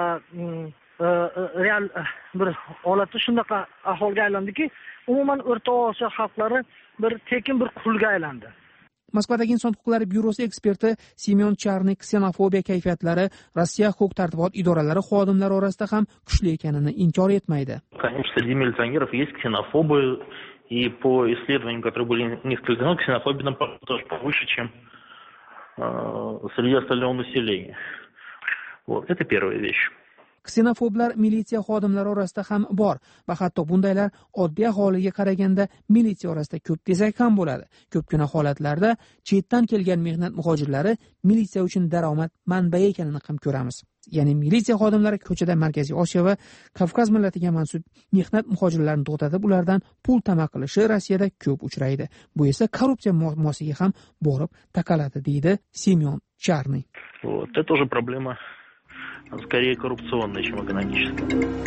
Speaker 18: real bir holatda shunaqa ahvolga aylandiki, umuman O'rta Osiyo xalqlari bir tekin bir qulga aylandi.
Speaker 4: Moskvadagi Inson huquqlari byurosi eksperti Semyon Charnik ksenofobiya kayfiyatlari Rossiya huquq-tartibot idoralari xodimlari orasida ham kuchli ekanini inkor etmaydi.
Speaker 16: Конечно, среди милиционеров есть ксенофобы, и по исследованиям, которые были несколько лет, ксенофобия там тоже повыше, чем среди остального населения. Вот, это первая вещь.
Speaker 4: Ksenofoblar militsiya xodimlari orasida ham bor va hatto bundaylar oddiy aholiga qaraganda militsiya orasida ko'p desak ham bo'ladi. Ko'pgina holatlarda chetdan kelgan mehnat muhojirlari militsiya uchun daromad manbai ekanini ham ko'ramiz. Ya'ni militsiya xodimlari ko'chada Markaziy Osiyo va Kavkaz millatiga mansub mehnat muhojirlarini to'xtatib, ulardan pul tama qilishi Rossiyada ko'p uchraydi. Bu esa korrupsiya muammosiga ham borib taqaladi, deydi Semyon Чарный.
Speaker 16: Вот. Это уже проблема скорее коррупционная, чем экономическая.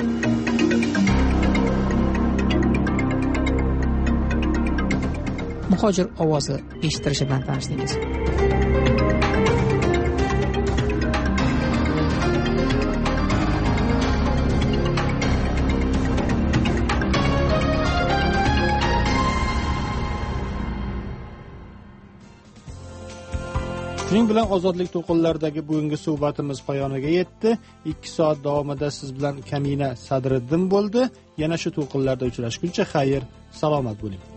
Speaker 4: Muhojir ovozi eshitilishi bilan tanishdingiz.
Speaker 1: Shuning bilan ozodlik to'lqinlaridagi bugungi suhbatimiz poyoniga yetdi. 2 soat davomida siz bilan Kamina Sadriddin bo'ldi. Yana shu to'lqinlarda uchrashguncha xayr, salomat bo'ling.